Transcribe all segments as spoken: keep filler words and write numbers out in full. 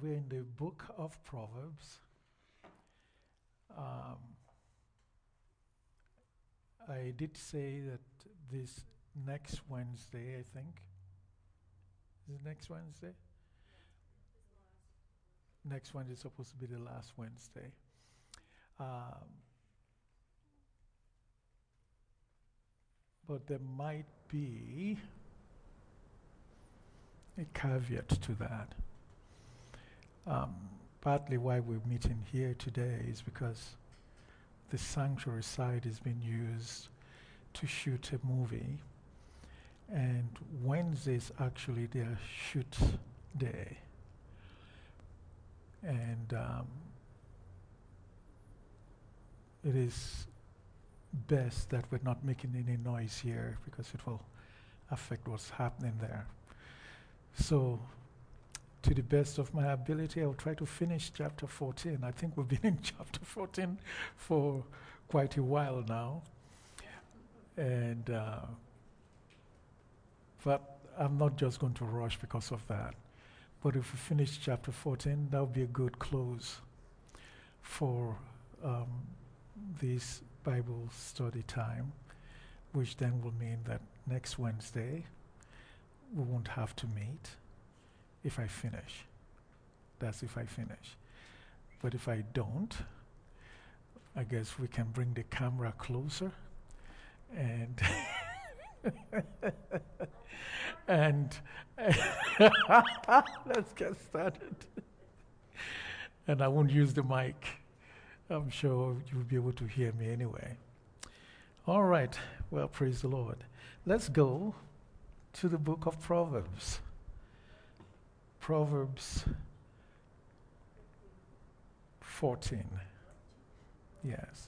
we're in the book of Proverbs. Um, I did say that this next Wednesday, I think. Is it next Wednesday? Next Wednesday is supposed to be the last Wednesday. Um, but there might be a caveat to that. Um, partly why we're meeting here today is because the sanctuary site is being used to shoot a movie, and Wednesday is actually their shoot day. And um, it is best that we're not making any noise here because it will affect what's happening there. So, to the best of my ability, I'll try to finish chapter fourteen. I think we've been in chapter fourteen for quite a while now. And, uh, but I'm not just going to rush because of that. But if we finish chapter fourteen, that would be a good close for um, this Bible study time, which then will mean that next Wednesday we won't have to meet if I finish. That's if I finish. But if I don't, I guess we can bring the camera closer and and let's get started. And I won't use the mic. I'm sure you'll be able to hear me anyway. All right. Well, praise the Lord. Let's go to the book of Proverbs. Proverbs fourteen. Yes.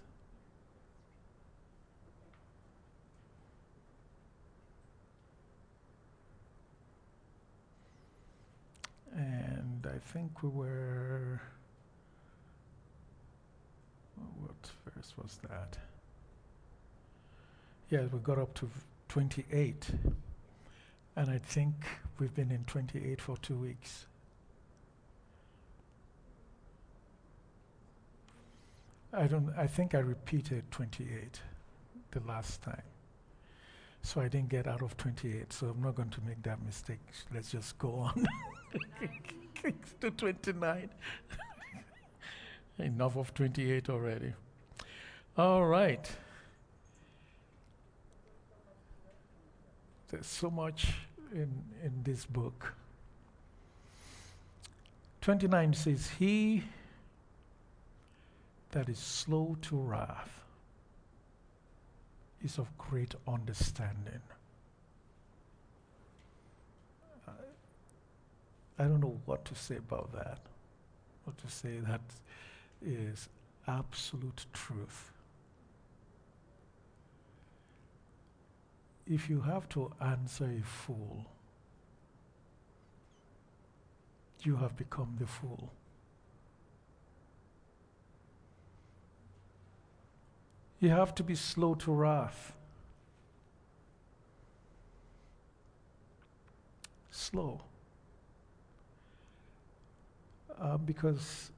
And I think we were, what verse was that? Yeah, we got up to twenty-eight. And I think we've been in twenty-eight for two weeks. I don't, I think I repeated twenty-eight the last time. So I didn't get out of twenty-eight, so I'm not going to make that mistake. Let's just go on to twenty-nine. Enough of twenty-eight already. All right. There's so much in, in this book. twenty-nine says, "He that is slow to wrath is of great understanding." Uh, I don't know what to say about that. What to say that is absolute truth. If you have to answer a fool, you have become the fool. You have to be slow to wrath. Slow. Uh, because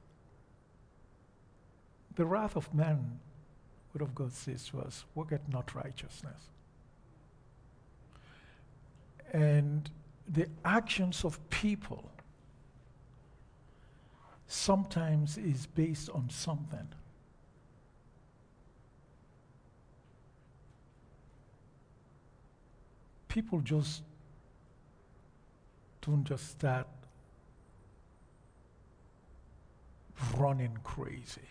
the wrath of man, word of God says to us, worketh not righteousness. And the actions of people sometimes is based on something. People just don't just start running crazy.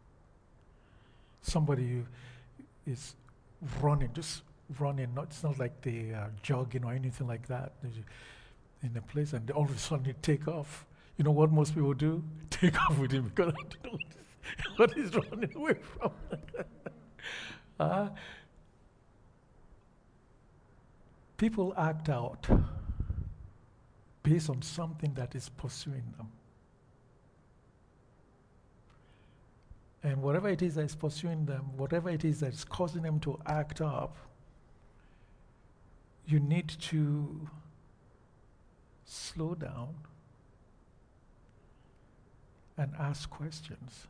Somebody is running, just running, not, it's not like they are jogging or anything like that. They're in a place and all of a sudden they take off. You know what most people do? Take off with him because I don't know what he's running away from. uh, people act out based on something that is pursuing them. And whatever it is that is pursuing them, whatever it is that is causing them to act up, you need to slow down and ask questions.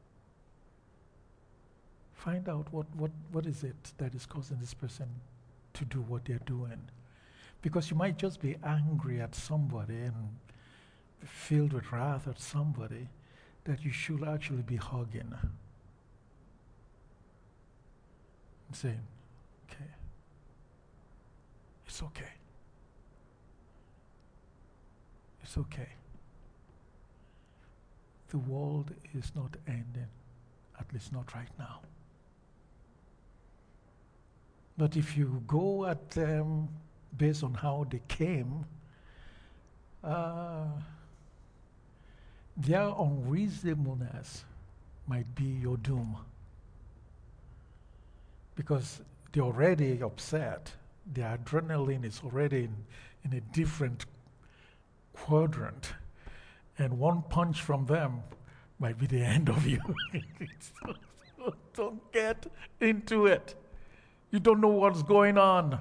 Find out what, what, what is it that is causing this person to do what they're doing. Because you might just be angry at somebody and filled with wrath at somebody that you should actually be hugging and saying, okay, it's okay. It's okay. The world is not ending, at least not right now. But if you go at them based on how they came, uh, their unreasonableness might be your doom. Because they're already upset. Their adrenaline is already in, in a different quadrant. And one punch from them might be the end of you. so, so don't get into it. You don't know what's going on.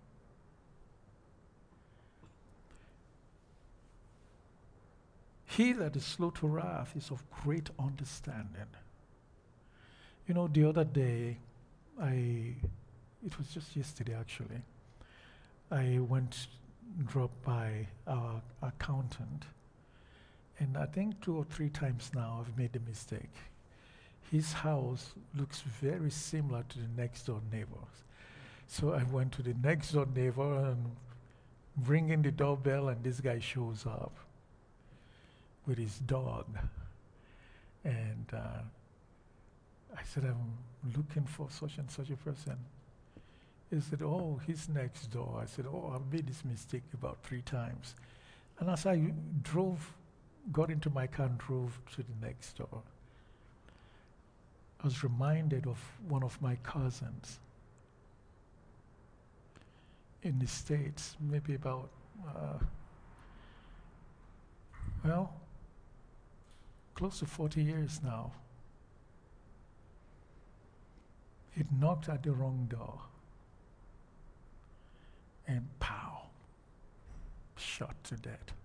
He that is slow to wrath is of great understanding. You know, the other day, I, it was just yesterday actually, I went, dropped by our accountant, and I think two or three times now I've made a mistake. His house looks very similar to the next door neighbor's. So I went to the next door neighbor and ringing the doorbell, and this guy shows up with his dog. And uh, I said, I'm looking for such and such a person. He said, oh, he's next door. I said, oh, I've made this mistake about three times. And as I drove, got into my car and drove to the next door, I was reminded of one of my cousins in the States, maybe about, uh, well, close to forty years now. He knocked at the wrong door, and pow, shot to death.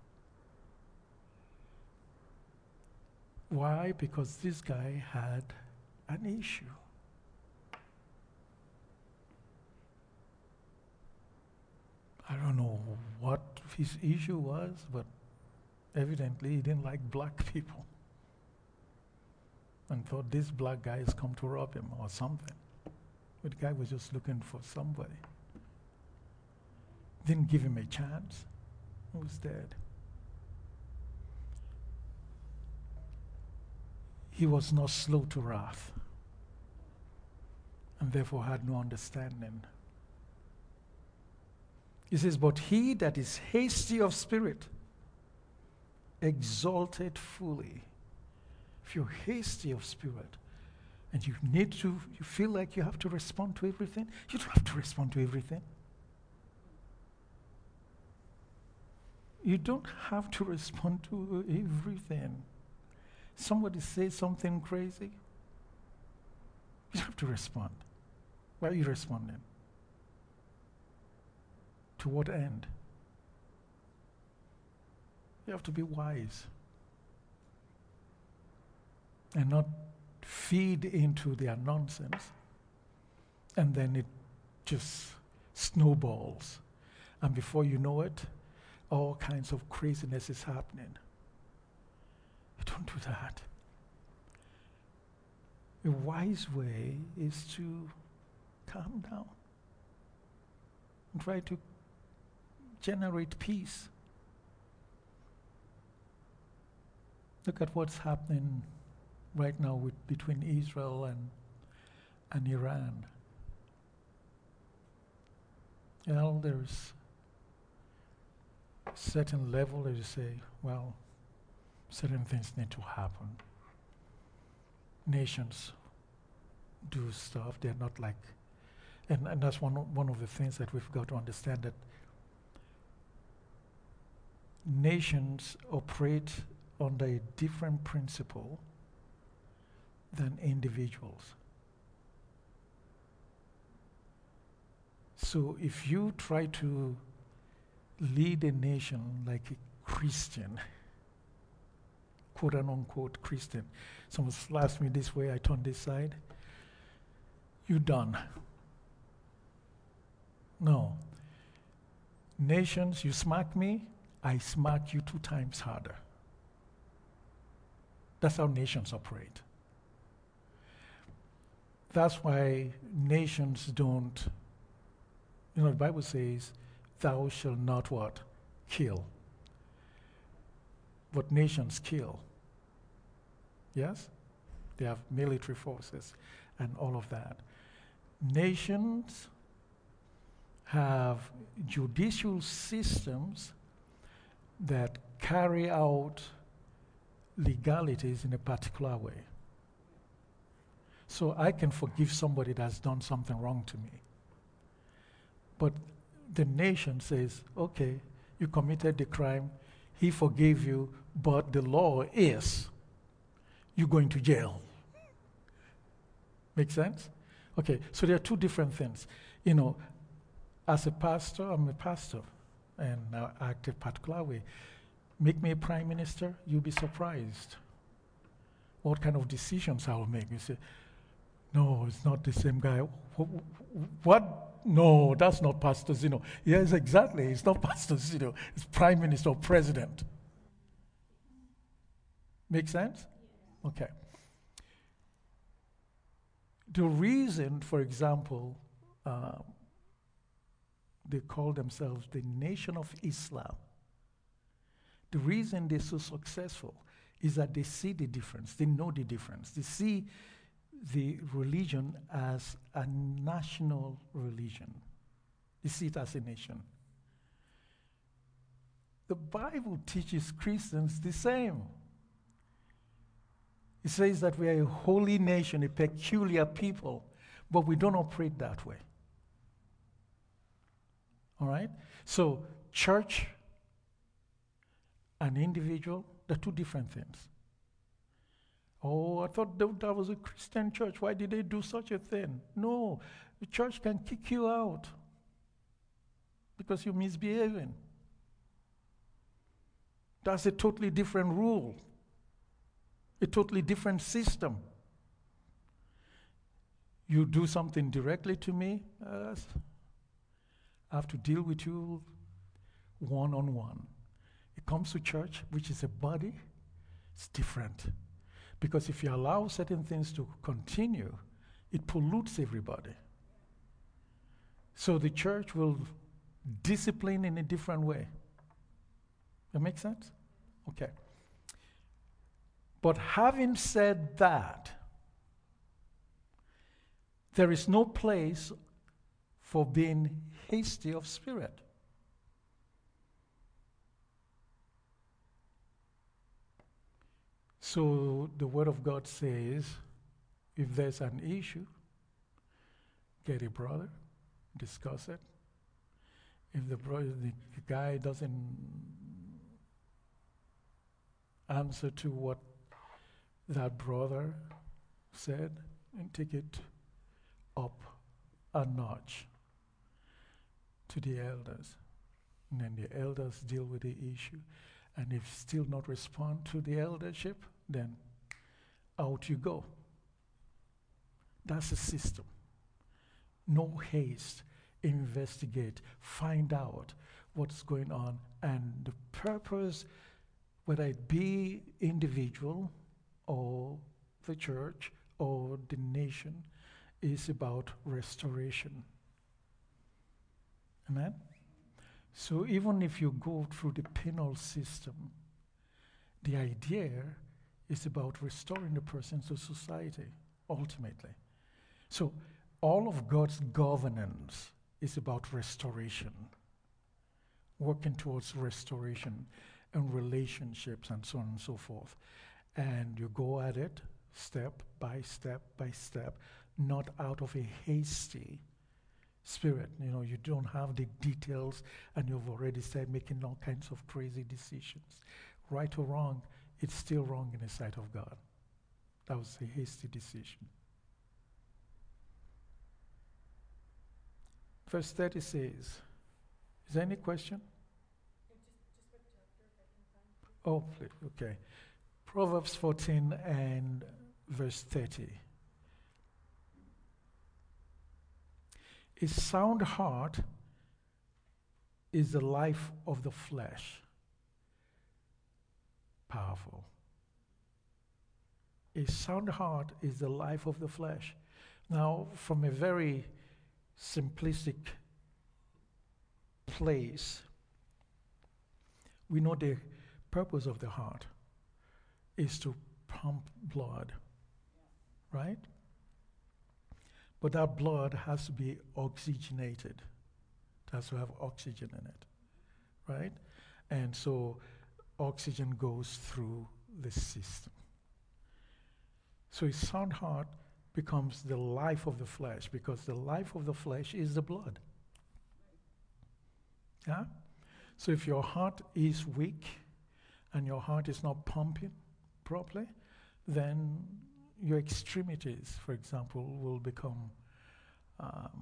Why? Because this guy had an issue. I don't know what his issue was, but evidently he didn't like black people and thought this black guy has come to rob him or something. But the guy was just looking for somebody. Didn't give him a chance. He was dead. He was not slow to wrath, and therefore had no understanding. He says, but he that is hasty of spirit, exalted fully. If you're hasty of spirit, and you need to, you feel like you have to respond to everything, you don't have to respond to everything. You don't have to respond to everything. Somebody says something crazy, you have to respond. Why are you responding? To what end? You have to be wise and not feed into their nonsense, and then it just snowballs. And before you know it, all kinds of craziness is happening. You don't do that. A wise way is to calm down and try to generate peace. Look at what's happening right now with, between Israel and, and Iran. Well, there's a certain level that you say, well, certain things need to happen. Nations do stuff. They're not like, and, and that's one of, one of the things that we've got to understand, that nations operate under a different principle than individuals. So if you try to lead a nation like a Christian, quote and unquote Christian. Someone slaps me this way, I turn this side. You done. No. Nations, you smack me, I smack you two times harder. That's how nations operate. That's why nations don't, you know, the Bible says, thou shalt not what? Kill. But nations kill. Yes? They have military forces and all of that. Nations have judicial systems that carry out legalities in a particular way. So I can forgive somebody that's done something wrong to me. But the nation says, okay, you committed the crime, he forgave you, but the law is you're going to jail. Make sense? Okay, so there are two different things. You know, as a pastor, I'm a pastor, and I act a particular way. Make me a prime minister, you'll be surprised what kind of decisions I will make. You say, no, it's not the same guy. What? No, that's not Pastor Zeno. Yes, exactly. It's not Pastor Zeno. It's prime minister or president. Make sense? Okay. The reason, for example, uh, they call themselves the Nation of Islam. The reason they're so successful is that they see the difference. They know the difference. They see the religion as a national religion. They see it as a nation. The Bible teaches Christians the same. It says that we are a holy nation, a peculiar people, but we don't operate that way. All right? So, church and individual, they're two different things. Oh, I thought that, that was a Christian church. Why did they do such a thing? No, the church can kick you out because you're misbehaving. That's a totally different rule, a totally different system. You do something directly to me, uh, I have to deal with you one-on-one. It comes to church, which is a body, it's different. Because if you allow certain things to continue, it pollutes everybody. So the church will discipline in a different way. That makes sense? Okay. But having said that, there is no place for being hasty of spirit. So the Word of God says, if there's an issue, get a brother, discuss it. If the brother, the, the guy doesn't answer to what that brother said, and take it up a notch to the elders. And then the elders deal with the issue. And if still not respond to the eldership, then out you go. That's the system. No haste. Investigate. Find out what's going on. And the purpose, whether it be individual or the church or the nation, is about restoration. Amen? So even if you go through the penal system, the idea is about restoring the person to society, ultimately. So all of God's governance is about restoration, working towards restoration and relationships and so on and so forth. And you go at it step by step by step, not out of a hasty spirit. You know, you don't have the details and you've already started making all kinds of crazy decisions. Right or wrong, it's still wrong in the sight of God. That was a hasty decision. Verse thirty says, is there any question? Just, just what chapter, if I can find it. Oh, please, okay. Proverbs fourteen and verse thirty. A sound heart is the life of the flesh. Powerful. A sound heart is the life of the flesh. Now, from a very simplistic place, we know the purpose of the heart is to pump blood, right? But that blood has to be oxygenated. It has to have oxygen in it, right? And so oxygen goes through the system. So a sound heart becomes the life of the flesh, because the life of the flesh is the blood. Yeah? So if your heart is weak and your heart is not pumping properly, then your extremities, for example, will become um,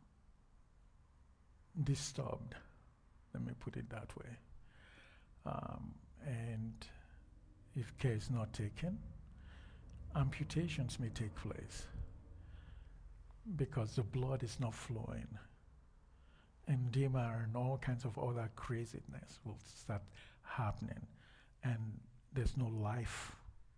disturbed. Let me put it that way. Um, and if care is not taken, amputations may take place because the blood is not flowing. Edema and all kinds of other craziness will start happening, and there's no life.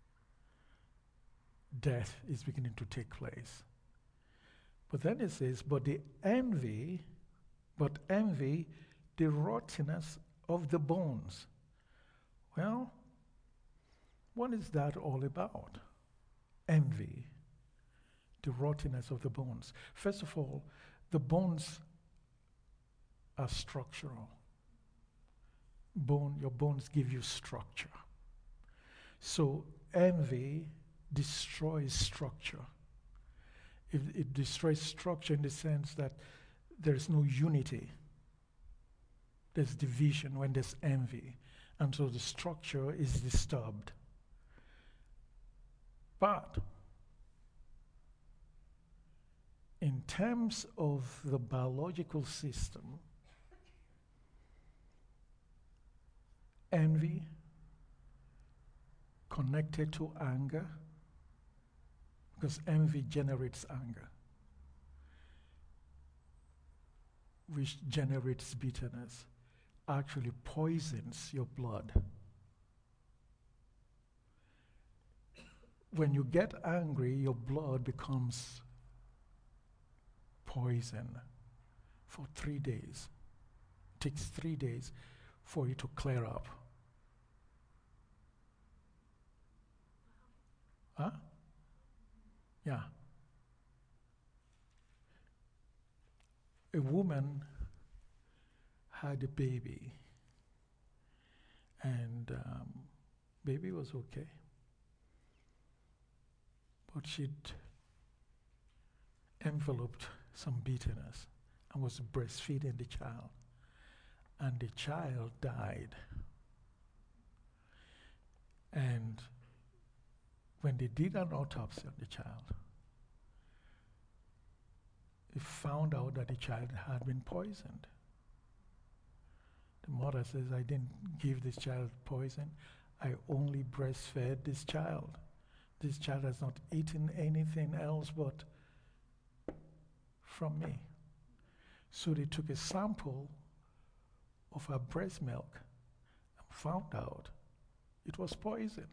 Death is beginning to take place. But then it says, but the envy, but envy, the rottenness of the bones. Well, what is that all about? Envy, the rottenness of the bones. First of all, the bones are structural. Bone, your bones give you structure. So envy destroys structure. It, it destroys structure in the sense that there's no unity. There's division when there's envy. And so the structure is disturbed. But in terms of the biological system, envy connected to anger, because envy generates anger, which generates bitterness, actually poisons your blood. When you get angry, your blood becomes poison for three days. It takes three days for it to clear up. Huh? Yeah. A woman had a baby, and um, baby was okay, but she'd enveloped some bitterness and was breastfeeding the child, and the child died. And when they did an autopsy on the child, they found out that the child had been poisoned. The mother says, I didn't give this child poison. I only breastfed this child. This child has not eaten anything else but from me. So they took a sample of her breast milk and found out it was poison.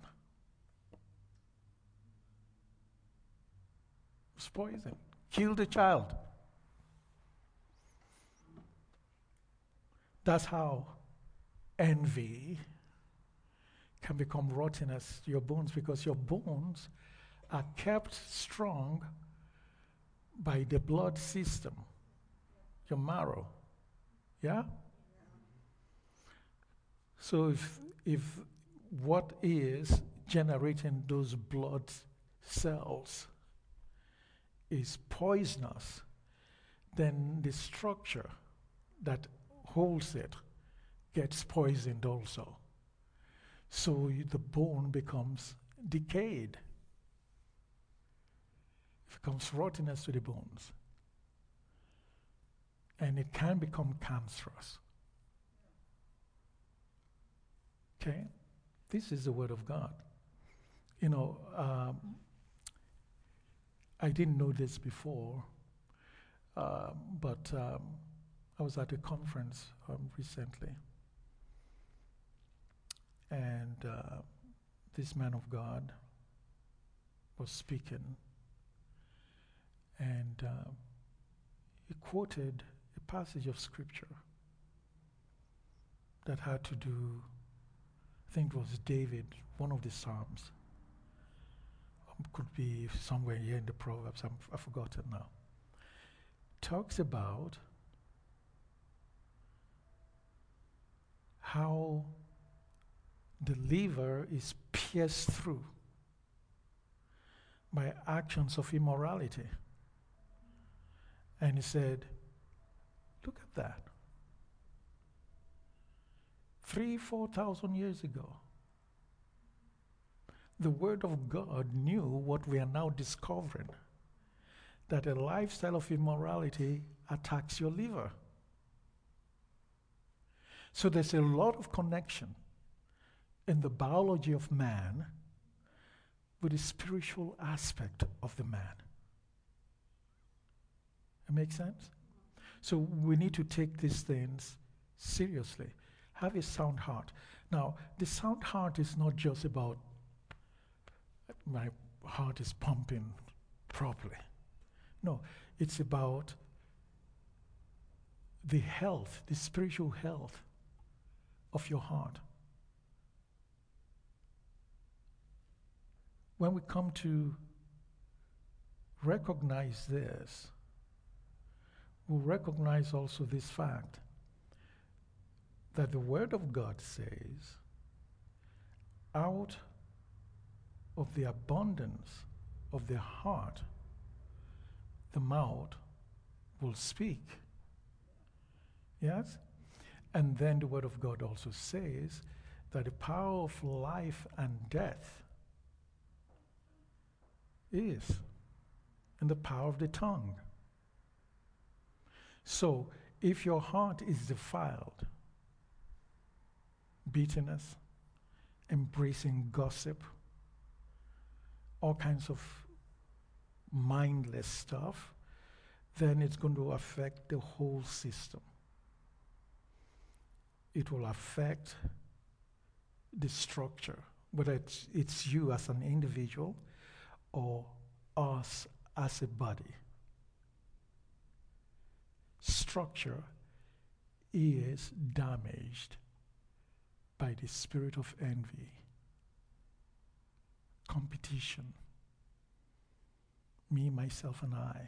It was poison. Killed the child. That's how envy can become rottenness to your bones, because your bones are kept strong by the blood system, your marrow. Yeah? So if, if what is generating those blood cells is poisonous, then the structure that holds it gets poisoned also. So y- the bone becomes decayed. It becomes rottenness to the bones. And it can become cancerous. Okay? This is the word of God. you know, um, I didn't know this before, uh, but um, I was at a conference um, recently, and uh, this man of God was speaking, and uh, he quoted a passage of scripture that had to do, I think it was David, one of the Psalms. Um, could be somewhere here in the Proverbs, I'm, I've forgotten now. Talks about how the liver is pierced through by actions of immorality. And he said, look at that. Three, four thousand years ago, the Word of God knew what we are now discovering, that a lifestyle of immorality attacks your liver. So there's a lot of connection in the biology of man with the spiritual aspect of the man. It makes sense? So we need to take these things seriously. Have a sound heart. Now, the sound heart is not just about my heart is pumping properly. No, it's about the health, the spiritual health of your heart. When we come to recognize this, we'll recognize also this fact that the Word of God says, out of the abundance of the heart, the mouth will speak. Yes? And then the Word of God also says that the power of life and death is in the power of the tongue. So, if your heart is defiled, bitterness, embracing gossip, all kinds of mindless stuff, then it's going to affect the whole system. It will affect the structure, whether it's, it's you as an individual or us as a body. Structure is damaged by the spirit of envy, competition, me, myself, and I.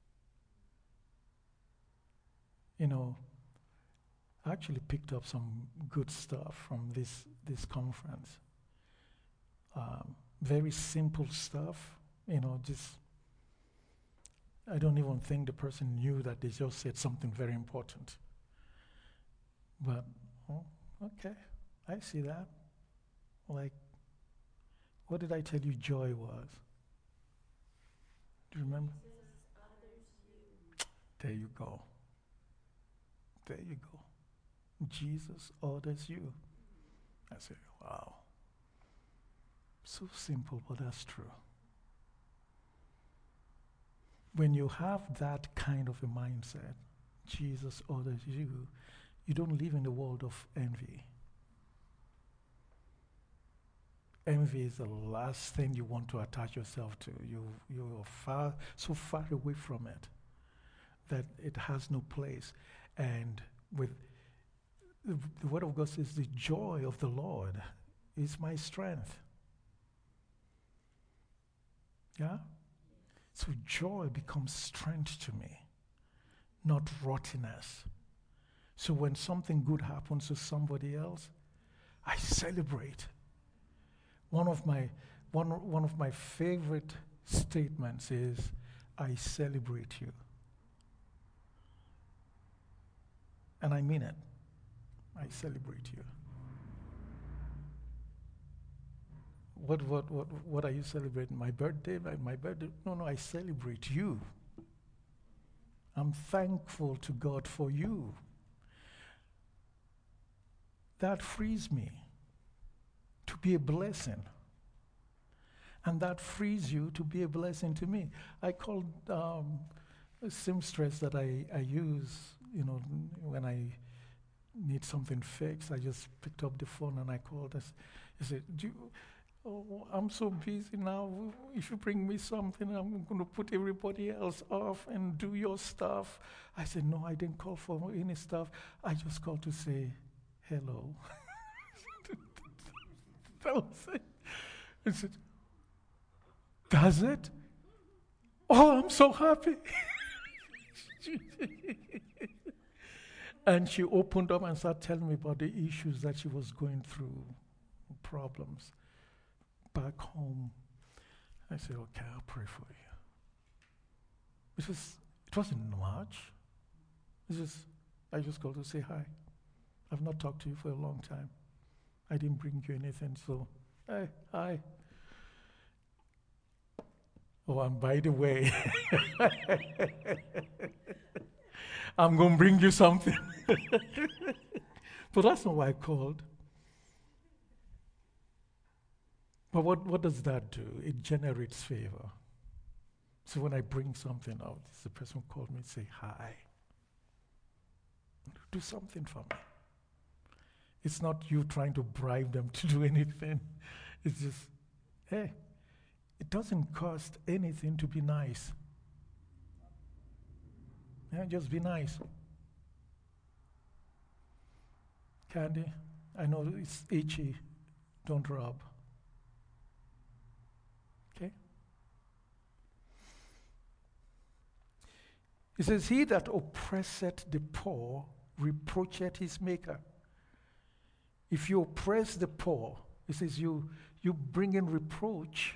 You know, I actually picked up some good stuff from this, this conference. Um, very simple stuff, you know, just, I don't even think the person knew that they just said something very important. But, oh, okay, I see that. Like, what did I tell you joy was? Do you remember? There you go. There you go. Jesus orders you. I say, wow. So simple, but that's true. When you have that kind of a mindset, Jesus orders you, you don't live in the world of envy. Envy is the last thing you want to attach yourself to. You, you're far, so far away from it that it has no place. And with the, the Word of God says, the joy of the Lord is my strength. Yeah? So joy becomes strength to me, not rottenness. So when something good happens to somebody else, I celebrate. One of my one one of my favorite statements is, I celebrate you. And I mean it. I celebrate you. What what what what are you celebrating? My birthday? My, my birthday? No, no, I celebrate you. I'm thankful to God for you. That frees me to be a blessing. And that frees you to be a blessing to me. I called um, a seamstress that I, I use, you know, when I need something fixed. I just picked up the phone and I called her. I said, do you, oh, I'm so busy now. If you bring me something, I'm going to put everybody else off and do your stuff. I said, no, I didn't call for any stuff. I just called to say hello. That was it. I said, does it? Oh, I'm so happy. And she opened up and started telling me about the issues that she was going through, problems back home. I said, okay, I'll pray for you. It was, it wasn't much. It's just, I just called to say hi. I've not talked to you for a long time. I didn't bring you anything, so, hey, hi. Oh, and by the way, I'm going to bring you something. But that's not why I called. But what, what does that do? It generates favor. So when I bring something out, the person called me and say, hi. Do something for me. It's not you trying to bribe them to do anything. It's just, hey, it doesn't cost anything to be nice. Yeah, just be nice. Candy, I know it's itchy. Don't rub. Okay? It says, he that oppresseth the poor reproacheth his maker. If you oppress the poor, it says you, you bring in reproach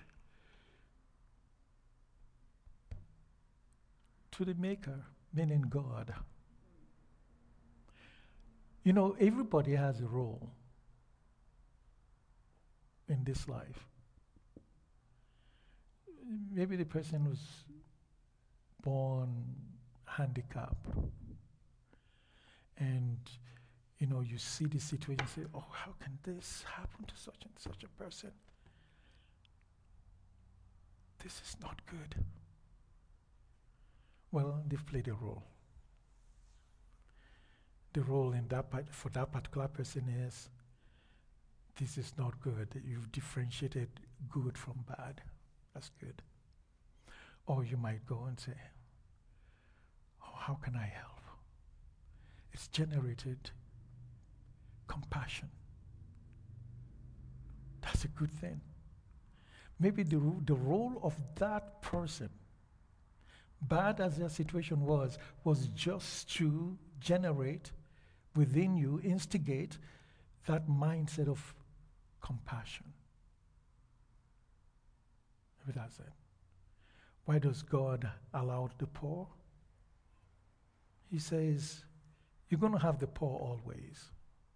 to the maker, meaning God. You know, everybody has a role in this life. Maybe the person was born handicapped, and you know, you see the situation and say, oh, how can this happen to such and such a person? This is not good. Well, they've played a role. The role in that part, for that particular person is, this is not good. You've differentiated good from bad. That's good. Or you might go and say, oh, how can I help? It's generated compassion. That's a good thing. Maybe the, ro- the role of that person, bad as their situation was, was just to generate within you, instigate that mindset of compassion. Maybe that's it. Why does God allow the poor? He says, you're going to have the poor always.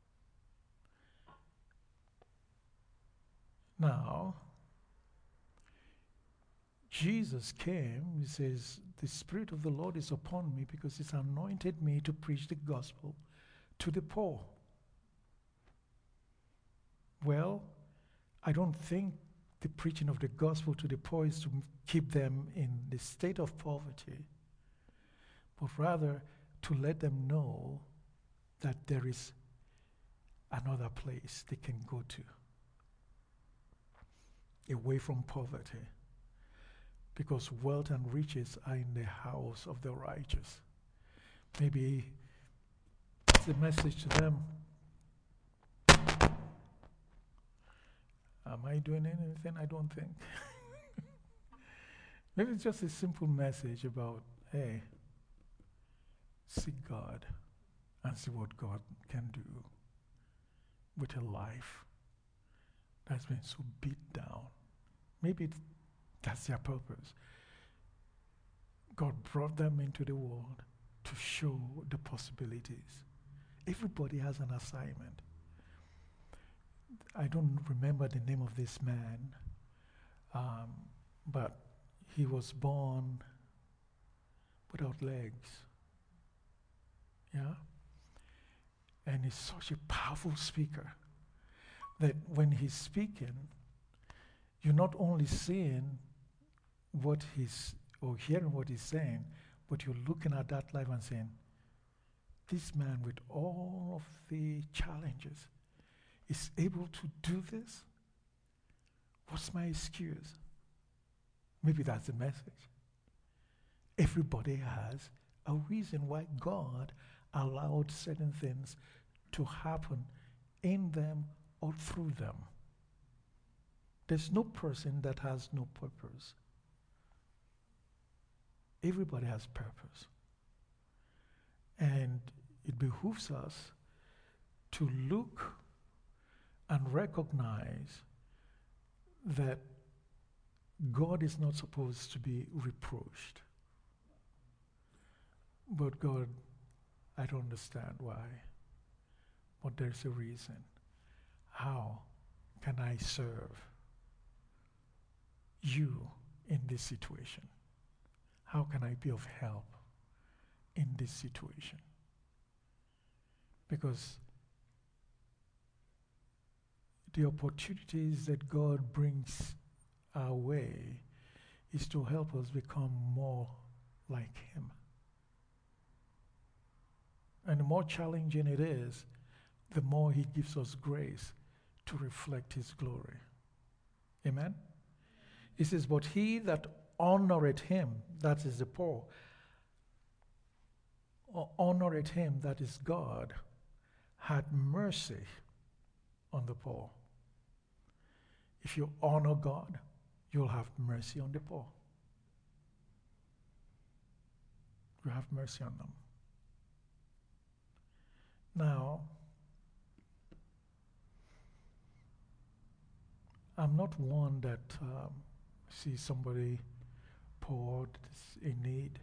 Now, Jesus came, he says, the Spirit of the Lord is upon me because he's anointed me to preach the gospel to the poor. Well, I don't think the preaching of the gospel to the poor is to m- keep them in the state of poverty, but rather to let them know that there is another place they can go to, away from poverty. Because wealth and riches are in the house of the righteous. Maybe it's a message to them. Am I doing anything? I don't think. Maybe it's just a simple message about, hey, seek God and see what God can do with a life that's been so beat down. Maybe it's, that's their purpose. God brought them into the world to show the possibilities. Everybody has an assignment. I don't remember the name of this man, um, but he was born without legs. Yeah? And he's such a powerful speaker that when he's speaking, you're not only seeing what he's, or hearing what he's saying, but you're looking at that life and saying, this man with all of the challenges is able to do this? What's my excuse? Maybe that's the message. Everybody has a reason why God allowed certain things to happen in them or through them. There's no person that has no purpose. Everybody has purpose. And it behooves us to look and recognize that God is not supposed to be reproached. But God, I don't understand why. But there's a reason. How can I serve you in this situation? How can I be of help in this situation? Because the opportunities that God brings our way is to help us become more like Him. And the more challenging it is, the more He gives us grace to reflect His glory. Amen? He says, but he that honoreth Him, that is the poor, or honoreth Him, that is God, had mercy on the poor. If you honor God, you'll have mercy on the poor. You have mercy on them. Now, I'm not one that um, sees somebody poor, in need.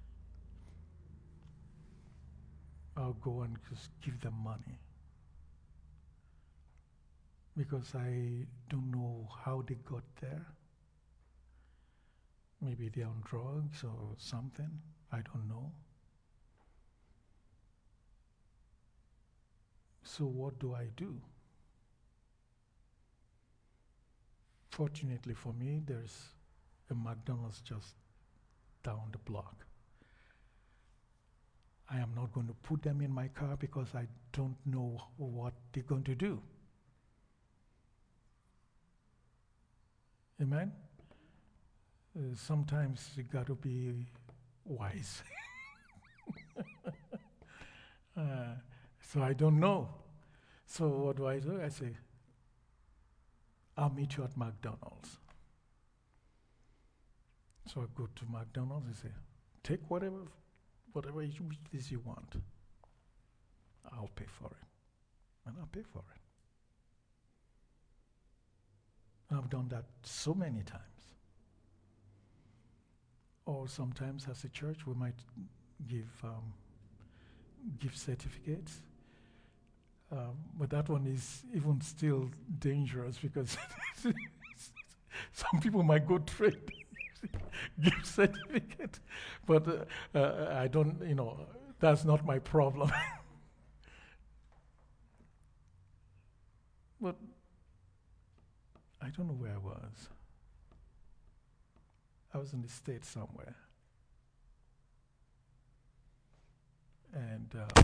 I'll go and just give them money. Because I don't know how they got there. Maybe they're on drugs or something. I don't know. So what do I do? Fortunately for me, there's a McDonald's just down the block. I am not going to put them in my car because I don't know what they're going to do. Amen? Uh, sometimes you got to be wise. uh, so I don't know. So what do I do? I say, I'll meet you at McDonald's. So I go to McDonald's and say, take whatever, whatever it is you want. I'll pay for it. And I'll pay for it. And I've done that so many times. Or sometimes as a church we might give um, gift certificates. Um, but that one is even still dangerous because some people might go trade gift certificate. But uh, uh, I don't, you know, that's not my problem. But I don't know where I was. I was in the States somewhere. And uh,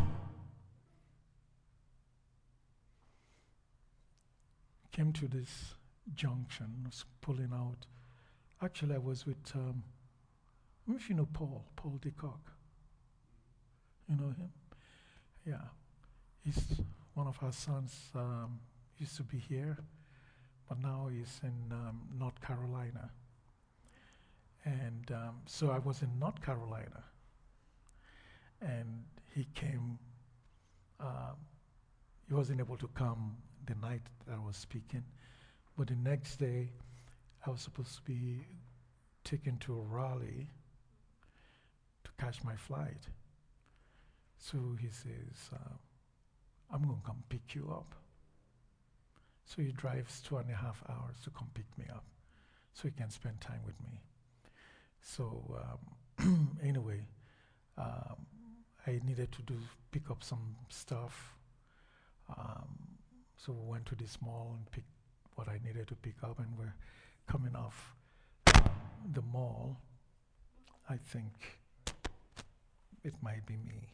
came to this junction, was pulling out. Actually, I was with, um, I don't know if you know Paul, Paul DeCock. You know him? Yeah. He's one of our sons, um, used to be here, but now he's in um, North Carolina. And um, so I was in North Carolina. And he came, um, he wasn't able to come the night that I was speaking, but the next day I was supposed to be taken to Raleigh to catch my flight. So he says, uh, I'm going to come pick you up. So he drives two and a half hours to come pick me up so he can spend time with me. So um, anyway, um, I needed to do pick up some stuff. Um, so we went to this mall and picked what I needed to pick up, and we're coming off um, the mall, I think it might be me.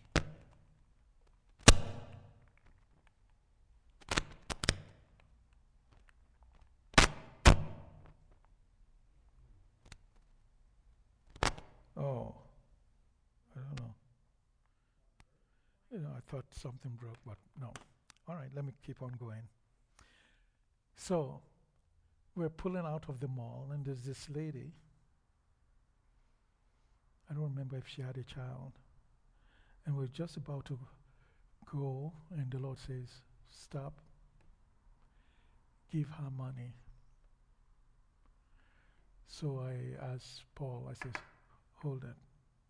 Oh, I don't know. You know, I thought something broke, but no. All right, let me keep on going. So, we're pulling out of the mall, and there's this lady. I don't remember if she had a child. And we're just about to go, and the Lord says, stop, give her money. So I asked Paul, I says, hold it.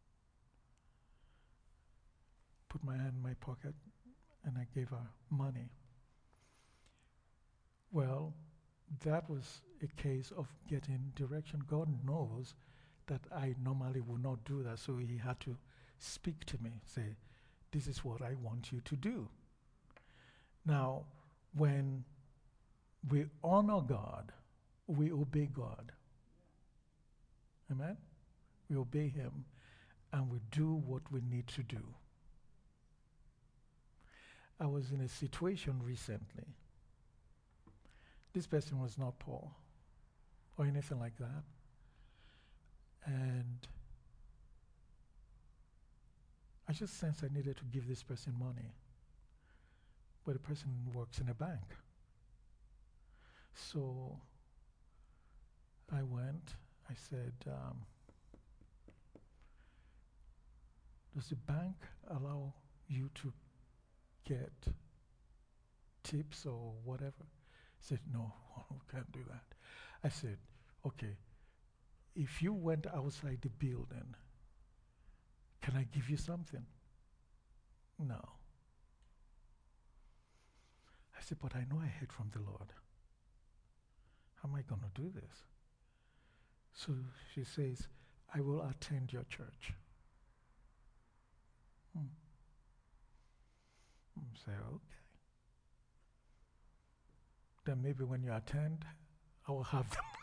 Put my hand in my pocket, and I gave her money. Well, that was a case of getting direction. God knows that I normally would not do that, so he had to speak to me, say, this is what I want you to do. Now, when we honor God, we obey God. Amen? We obey him, and we do what we need to do. I was in a situation recently. This person was not poor or anything like that. And I just sensed I needed to give this person money. But the person works in a bank. So I went, I said, um, does the bank allow you to get tips or whatever? He said, no, we can't do that. I said, okay, if you went outside the building, can I give you something? No. I said, but I know I heard from the Lord. How am I going to do this? So she says, I will attend your church. Hmm. I say, okay. Then maybe when you attend, I will have them.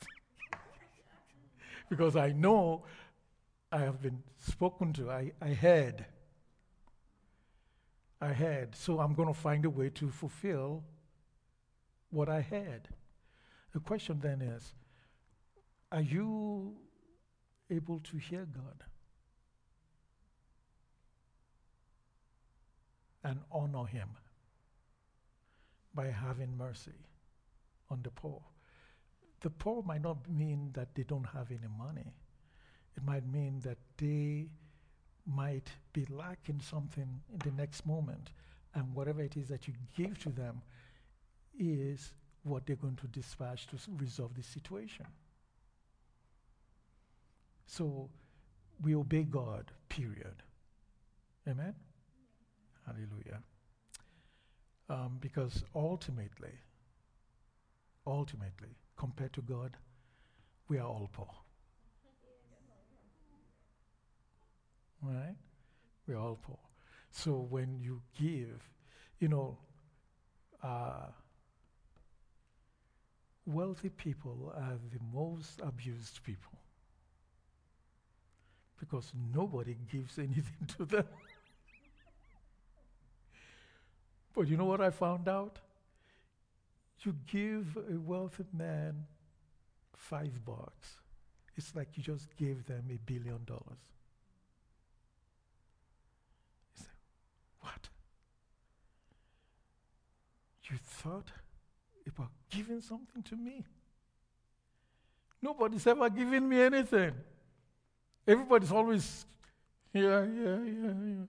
Because I know I have been spoken to. I, I heard. I heard. So I'm going to find a way to fulfill what I heard. The question then is, are you able to hear God and honor him by having mercy on the poor? The poor might not mean that they don't have any money. It might mean that they might be lacking something in the next moment, and whatever it is that you give to them is what they're going to dispatch to s- resolve the situation. So we obey God, period. Amen? Hallelujah. Um, because ultimately, ultimately, compared to God, we are all poor. Right? We are all poor. So when you give, you know, uh, wealthy people are the most abused people because nobody gives anything to them. But you know what I found out? You give a wealthy man five bucks, it's like you just gave them a billion dollars. You say, what? You thought about giving something to me? Nobody's ever given me anything. Everybody's always, yeah, yeah, yeah, yeah.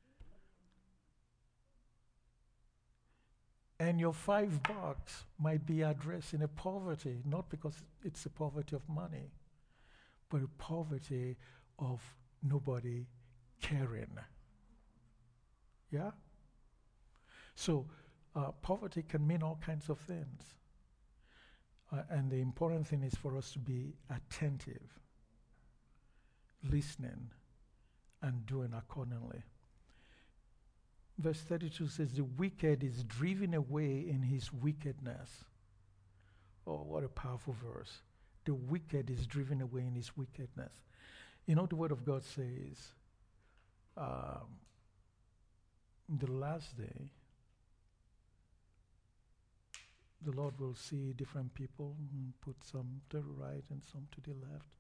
And your five bucks might be addressing a poverty, not because it's a poverty of money, but a poverty of nobody caring. Yeah? So, uh, poverty can mean all kinds of things. Uh, and the important thing is for us to be attentive, listening, and doing accordingly. Verse thirty-two says, the wicked is driven away in his wickedness. Oh, what a powerful verse. the wicked is driven away in his wickedness. You know, the Word of God says, um, in the last day, the Lord will see different people and put some to the right and some to the left.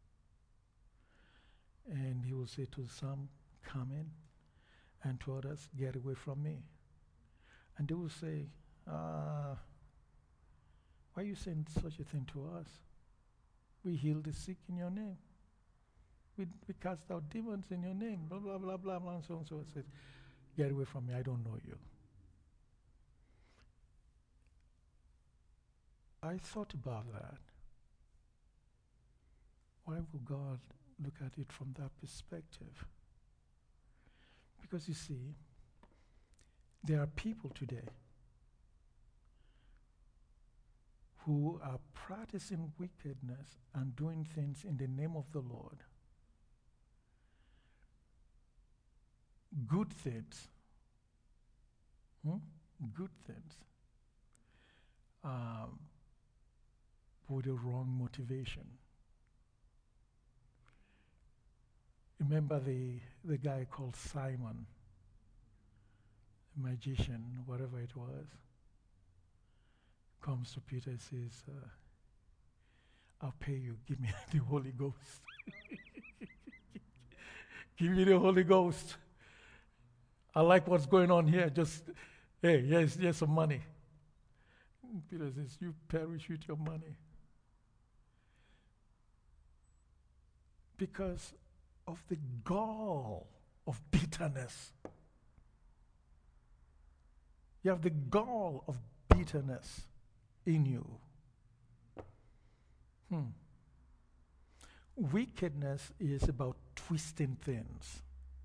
And he will say to some, come in, and to others, get away from me. And they will say, ah, why are you saying such a thing to us? We heal the sick in your name. We, we cast out demons in your name, blah, blah, blah, blah, blah, and so on. So it says, get away from me, I don't know you. I thought about that. Why would God look at it from that perspective? Because you see, there are people today who are practicing wickedness and doing things in the name of the Lord. Good things. Hmm? Good things. Um, with the wrong motivation. Remember the, the guy called Simon, a magician, whatever it was, comes to Peter and says, uh, I'll pay you, give me the Holy Ghost. Give me the Holy Ghost. I like what's going on here, just, hey, here's, here's some money. Peter says, you perish with your money. Because of the gall of bitterness. You have the gall of bitterness in you. Hmm. Wickedness is about twisting things.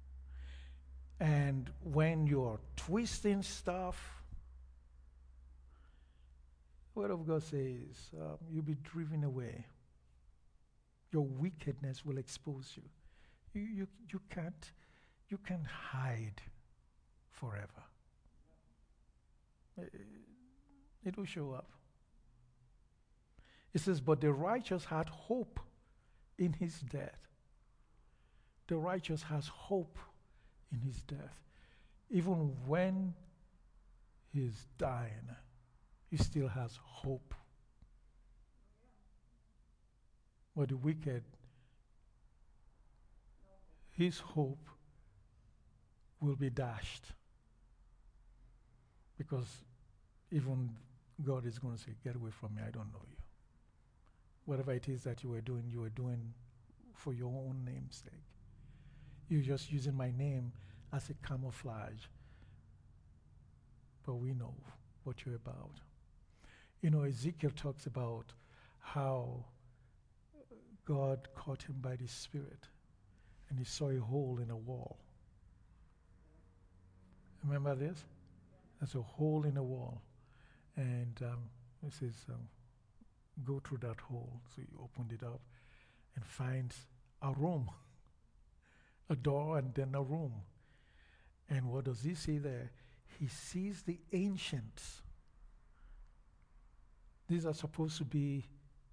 And when you're twisting stuff, the Word of God says, um, you'll be driven away. Your wickedness will expose you. You, you, you can't, you can't hide forever. It, it will show up. It says, but the righteous had hope in his death. The righteous has hope in his death. Even when he's dying, he still has hope. But the wicked, his hope will be dashed. Because even God is going to say, get away from me, I don't know you. Whatever it is that you were doing, you were doing for your own name's sake. You're just using my name as a camouflage. But we know what you're about. You know, Ezekiel talks about how God caught him by the Spirit and he saw a hole in a wall. Remember this? There's a hole in a wall. And um, it says, um, go through that hole. So he opened it up and finds a room. A door and then a room. And what does he see there? He sees the ancients. These are supposed to be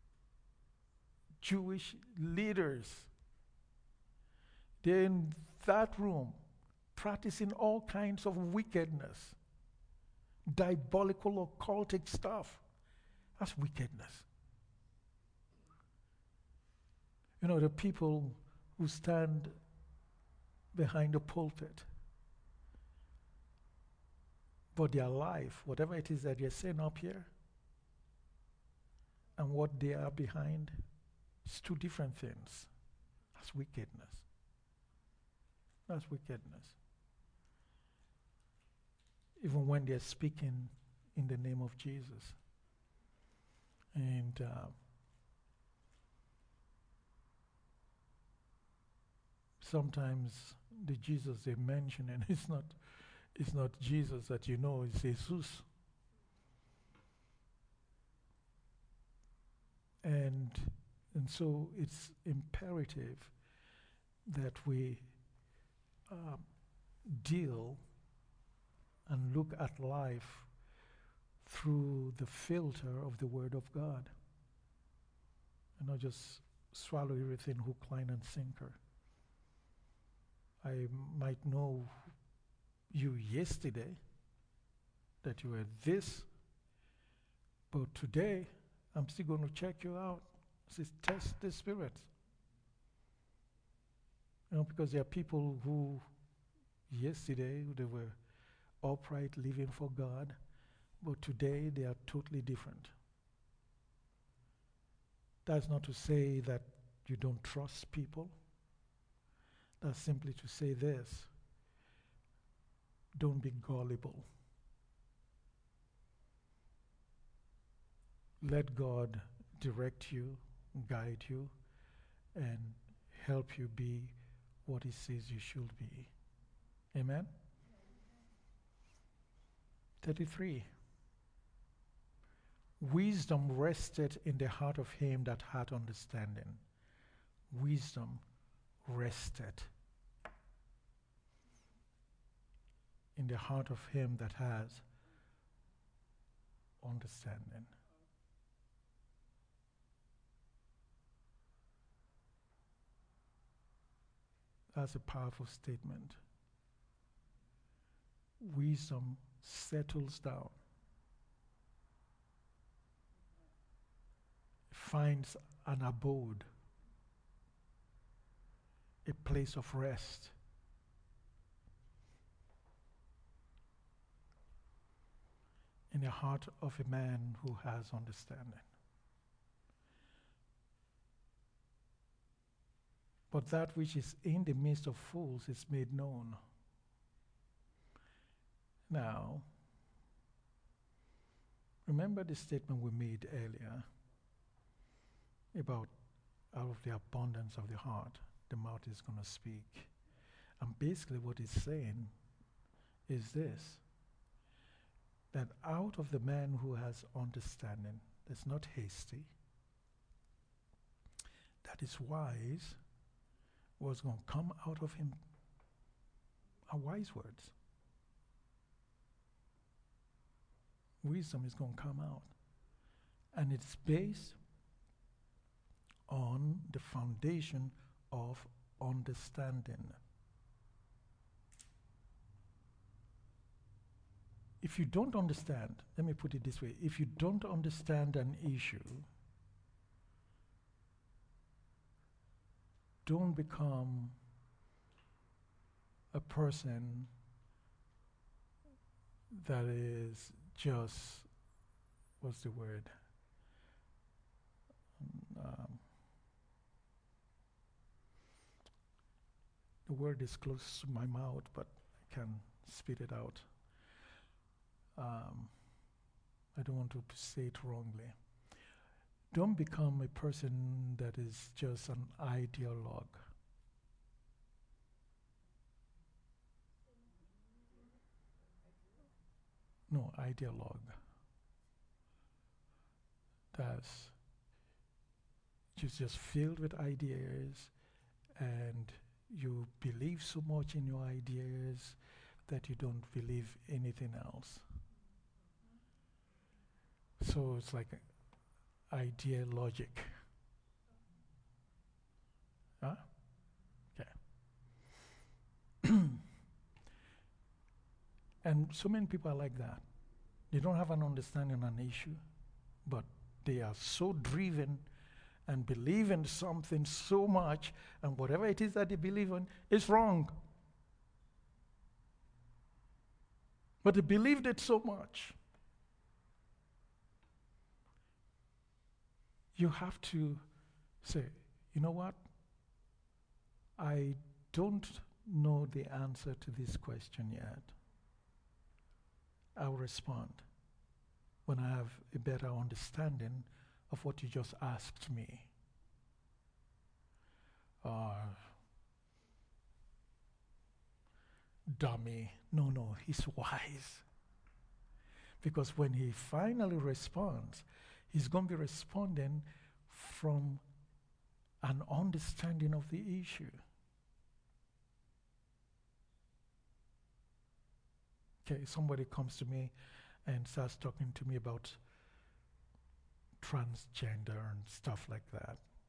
Jewish leaders. They're in that room practicing all kinds of wickedness, diabolical, occultic stuff. That's wickedness. You know, the people who stand behind the pulpit, but their life, whatever it is that they're saying up here, and what they are behind, it's two different things. That's wickedness. That's wickedness. Even when they're speaking in the name of Jesus. And uh, sometimes the Jesus they mention, and it's not, it's not Jesus that you know, it's Jesus. And and so it's imperative that we uh, deal and look at life through the filter of the Word of God. and not just swallow everything hook, line, and sinker. I might know you yesterday that you were this, but today I'm still going to check you out. It says test the spirit. You know, because there are people who yesterday they were upright, living for God, but today they are totally different. That's not to say that you don't trust people. That's simply to say this: don't be gullible. Let God direct you, guide you, and help you be what He says you should be. Amen? thirty-three. Wisdom rested in the heart of him that had understanding. Wisdom rested in the heart of him that has understanding. That's a powerful statement. Wisdom settles down, finds an abode, a place of rest. In the heart of a man who has understanding. But that which is in the midst of fools is made known. Now, remember the statement we made earlier about out of the abundance of the heart, the mouth is going to speak. And basically what it's saying is this, that out of the man who has understanding, that's not hasty, that is wise, what's going to come out of him are wise words. Wisdom is going to come out. And it's based on the foundation of understanding. If you don't understand, let me put it this way, if you don't understand an issue, don't become a person that is just, what's the word? Um, the word is close to my mouth, but I can spit it out. Um, I don't want to say it wrongly. Don't become a person that is just an ideologue. No, ideologue. That's just, just filled with ideas, and you believe so much in your ideas that you don't believe anything else. So it's like idea logic. Huh? Okay. And so many people are like that. They don't have an understanding on an issue, but they are so driven and believe in something so much, and whatever it is that they believe in is wrong. But they believed it so much. You have to say, you know what? I don't know the answer to this question yet. I'll respond when I have a better understanding of what you just asked me. Uh, dummy. No, no, he's wise. Because when he finally responds, he's going to be responding from an understanding of the issue. Okay, somebody comes to me and starts talking to me about transgender and stuff like that.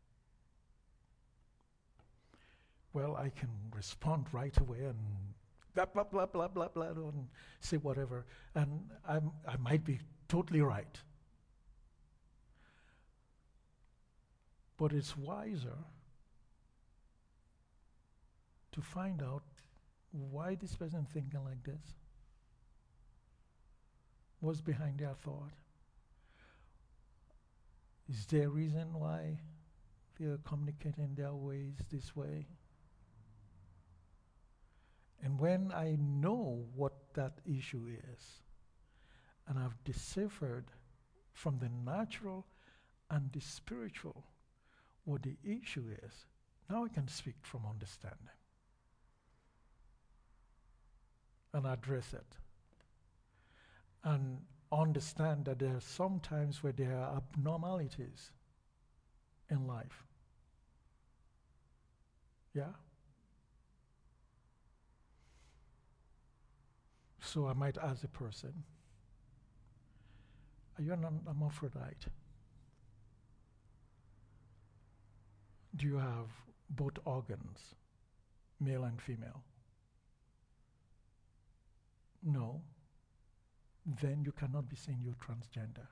well, I can respond right away and blah, blah, blah, blah, blah, blah, and say whatever. And I'm, I might be totally right. But it's wiser to find out why this person thinking like this. What's behind their thought? Is there a reason why they're communicating their ways this way? And when I know what that issue is, and I've deciphered from the natural and the spiritual what the issue is, now I can speak from understanding and address it. And understand that there are some times where there are abnormalities in life. Yeah? So I might ask the person, are you an hermaphrodite? Do you have both organs, male and female? No. Then you cannot be saying you're transgender.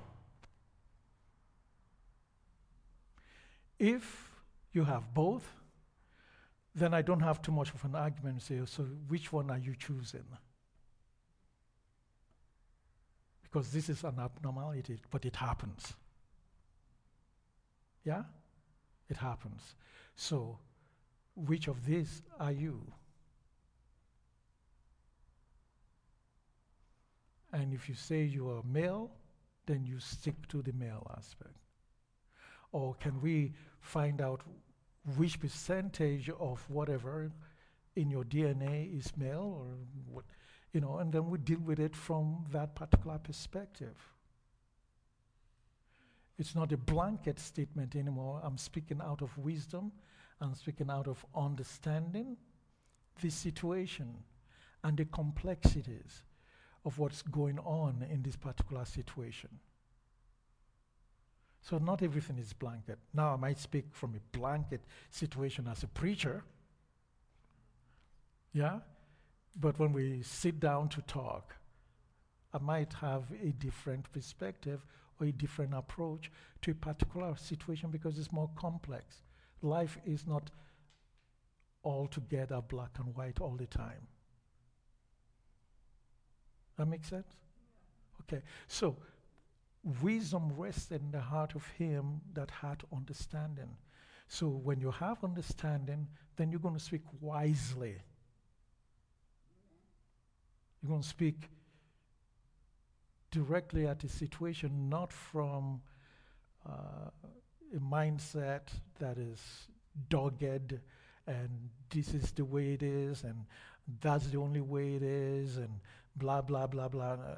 If you have both, then I don't have too much of an argument to say, so which one are you choosing? Because this is an abnormality, but it happens. Yeah? It happens. So, which of these are you? And if you say you are male, then you stick to the male aspect. Or can we find out which percentage of whatever in your D N A is male, or what, you know, and then we deal with it from that particular perspective. It's not a blanket statement anymore. I'm speaking out of wisdom. I'm speaking out of understanding the situation and the complexities of what's going on in this particular situation. So not everything is blanket. Now I might speak from a blanket situation as a preacher, yeah? But when we sit down to talk, I might have a different perspective or a different approach to a particular situation because it's more complex. Life is not altogether black and white all the time. That makes sense? Okay, so wisdom rests in the heart of him that hath understanding. So when you have understanding, then you're going to speak wisely. You're going to speak directly at the situation, not from uh, a mindset that is dogged and this is the way it is and that's the only way it is and blah, blah, blah, blah. Uh,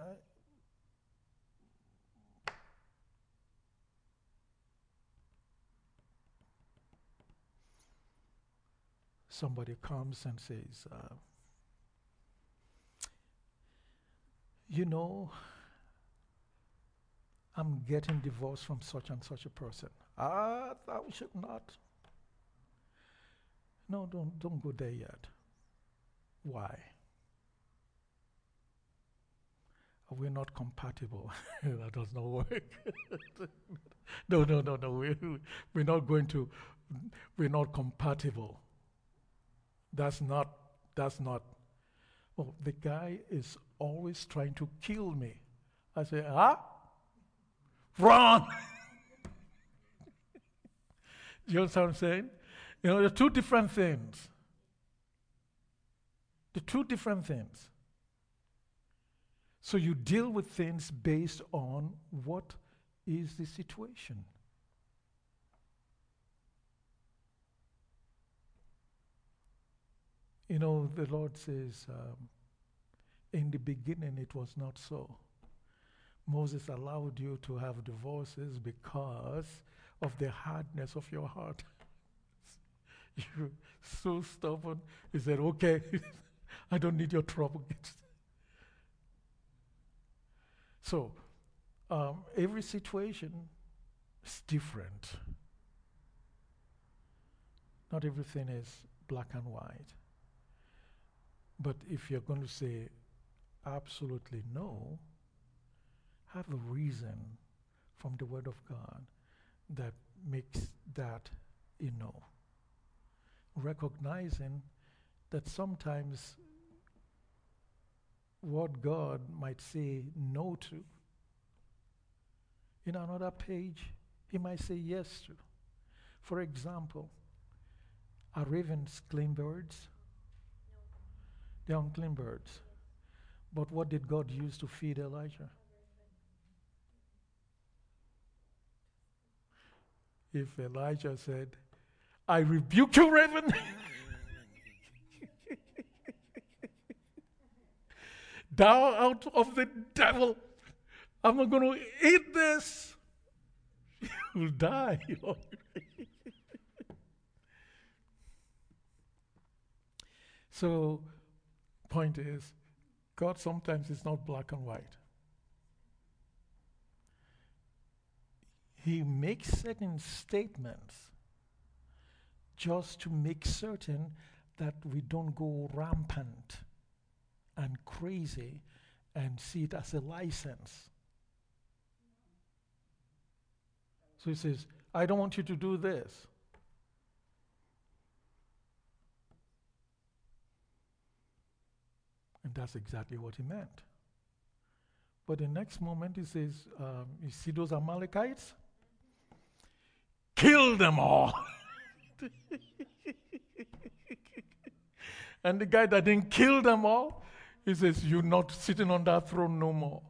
somebody comes and says, uh, you know, I'm getting divorced from such and such a person. Ah, thou should not. No, don't, don't go there yet. Why? We're not compatible. That does not work. no, no, no, no. We, we're not going to, we're not compatible. That's not, that's not. Oh, the guy is always trying to kill me. I say, ah? Run! You understand what I'm saying? You know, they're two different things. The two different things. So you deal with things based on what is the situation. You know, the Lord says, um, in the beginning it was not so. Moses allowed you to have divorces because of the hardness of your heart. You're so stubborn. He said, okay, I don't need your trouble. So, um, every situation is different. Not everything is black and white. But if you're going to say absolutely no, have a reason from the Word of God that makes that a no. Recognizing that sometimes what God might say no to, in another page, He might say yes to. For example, are ravens clean birds? No. They're unclean birds. But what did God use to feed Elijah? If Elijah said, I rebuke you, raven, thou out of the devil, I'm not going to eat this, you'll die. So, point is, God sometimes is not black and white. He makes certain statements just to make certain that we don't go rampant and crazy and see it as a license. So he says, I don't want you to do this. And that's exactly what he meant. But the next moment he says, um, you see those Amalekites? Kill them all. And the guy that didn't kill them all, he says, you're not sitting on that throne no more.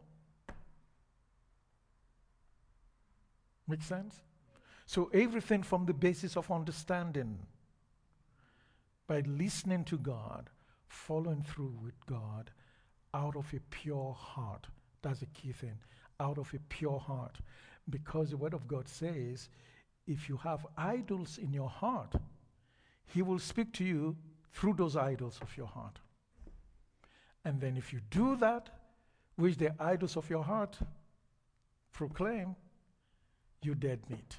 Make sense? So everything from the basis of understanding, by listening to God, following through with God, out of a pure heart. That's the key thing. Out of a pure heart. Because the Word of God says, if you have idols in your heart, He will speak to you through those idols of your heart. And then if you do that, which the idols of your heart proclaim, you dead meat.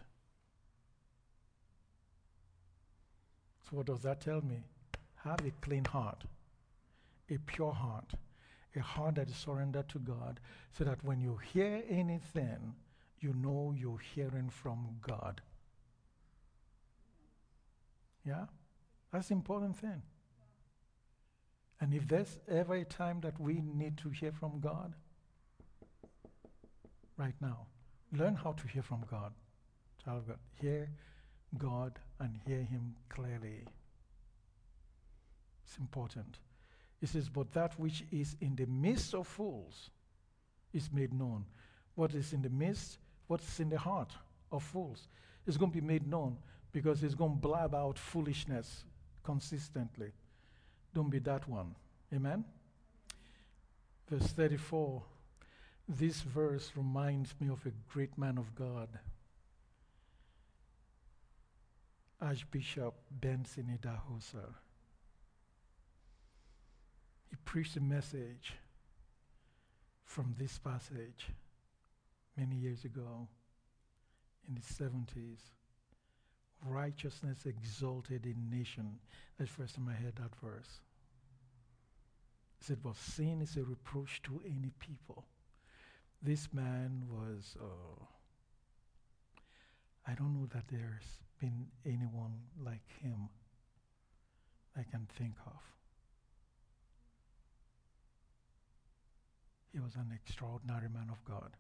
So what does that tell me? Have a clean heart, a pure heart, a heart that is surrendered to God, so that when you hear anything, you know you're hearing from God. Yeah? That's the important thing. And if there's ever a time that we need to hear from God, right now, learn how to hear from God. Child of God, hear God and hear Him clearly. It's important. It says, but that which is in the midst of fools is made known. What is in the midst, what's in the heart of fools is going to be made known, because it's going to blab out foolishness consistently. Don't be that one. Amen? Verse thirty-four. This verse reminds me of a great man of God, Archbishop Benson Idahosa. He preached a message from this passage many years ago in the seventies. Righteousness exalted a nation. That's the first time I heard that verse. He said, but sin is a reproach to any people. This man was, uh, I don't know that there's been anyone like him I can think of. He was an extraordinary man of God.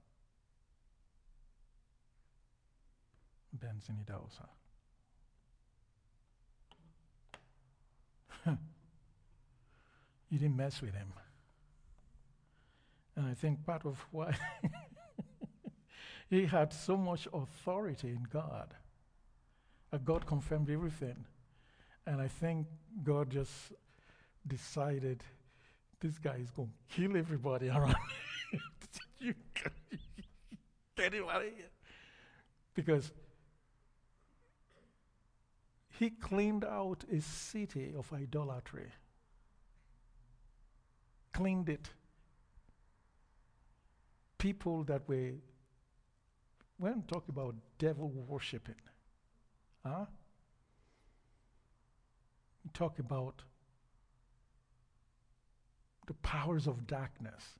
Benson Idahosa. You didn't mess with him. And I think part of why he had so much authority in God, that God confirmed everything. And I think God just decided, this guy is going to kill everybody around. You get him out of here. Because he cleaned out a city of idolatry. Cleaned it. People that were, when we talk about devil worshipping, huh? talk about the powers of darkness.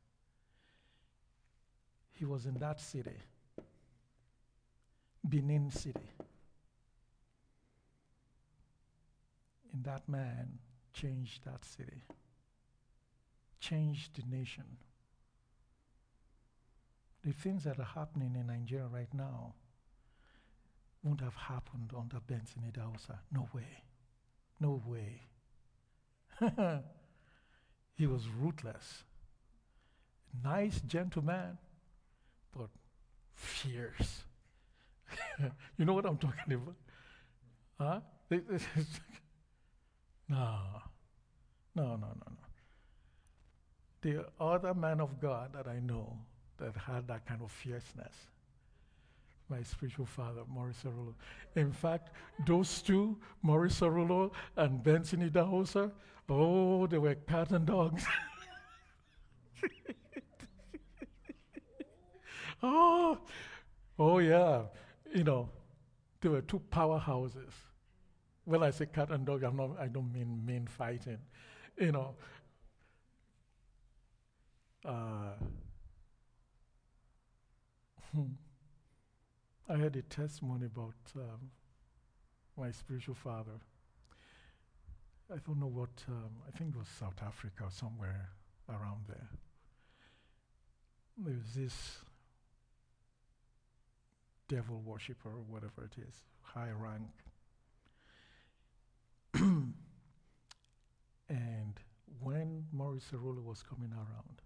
He was in that city, Benin City. And that man changed that city, changed the nation. The things that are happening in Nigeria right now wouldn't have happened under Benson Idahosa. No way. No way. He was ruthless. Nice gentleman, but fierce. You know what I'm talking about? Huh? No. No, no, no, no. The other man of God that I know that had that kind of fierceness, my spiritual father, Maurice Arulo. In fact, those two, Maurice Arulo and Benson Idahosa, oh, they were cat and dogs. oh, oh yeah, you know, they were two powerhouses. When I say cat and dog, I'm not. I don't mean mean fighting, you know. Uh, I had a testimony about um, my spiritual father. I don't know what, um, I think it was South Africa or somewhere around there. There was this devil worshiper or whatever it is, high rank. And when Maurice Arulo was coming around,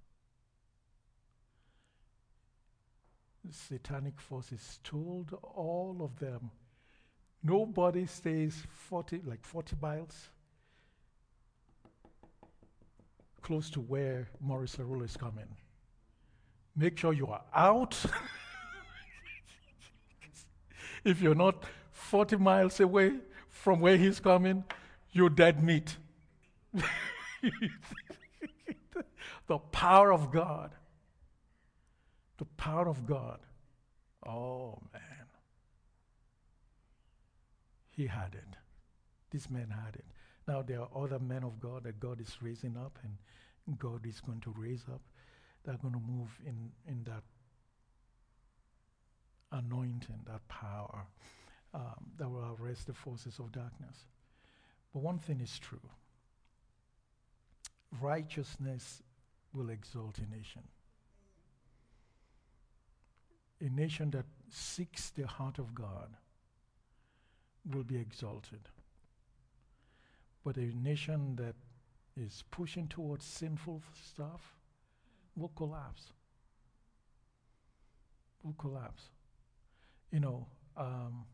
satanic forces told all of them, nobody stays forty, like forty miles close to where Maurice Arulo is coming. Make sure you are out. If you're not forty miles away from where he's coming, you're dead meat. The power of God. The power of God. Oh, man. He had it. This man had it. Now, there are other men of God that God is raising up, and God is going to raise up. They're going to move in, in that anointing, that power, um, that will arrest the forces of darkness. But one thing is true. Righteousness will exalt a nation. A nation that seeks the heart of God will be exalted. But a nation that is pushing towards sinful stuff will collapse. Will collapse. You know, um,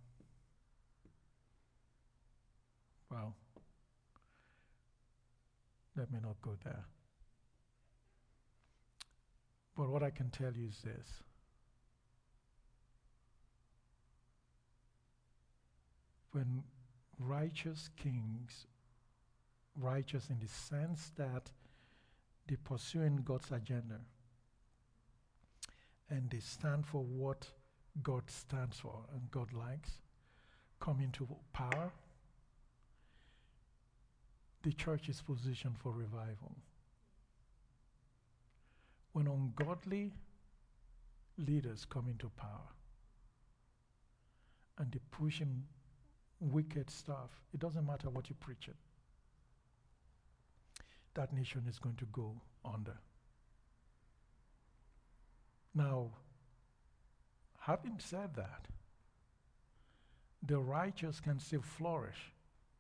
well, let me not go there. But what I can tell you is this. When righteous kings, righteous in the sense that they're pursuing God's agenda and they stand for what God stands for and God likes, come into power, the church is positioned for revival. When ungodly leaders come into power and they push in wicked stuff, it doesn't matter what you preach it. That nation is going to go under. Now, having said that, the righteous can still flourish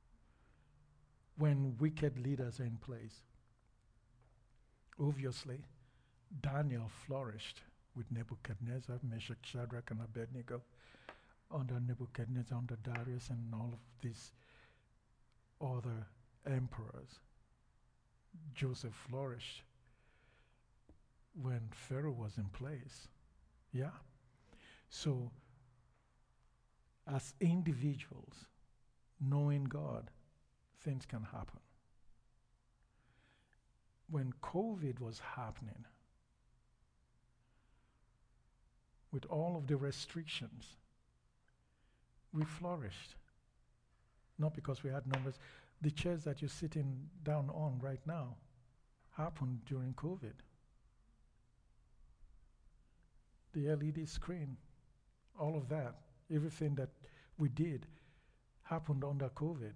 when wicked leaders are in place. Obviously, Daniel flourished with Nebuchadnezzar, Meshach, Shadrach, and Abednego, under Nebuchadnezzar, under Darius, and all of these other emperors. Joseph flourished when Pharaoh was in place. Yeah? So, as individuals, knowing God, things can happen. When COVID was happening, with all of the restrictions, we flourished. Not because we had numbers. The chairs that you're sitting down on right now happened during COVID. The L E D screen, all of that, everything that we did happened under COVID.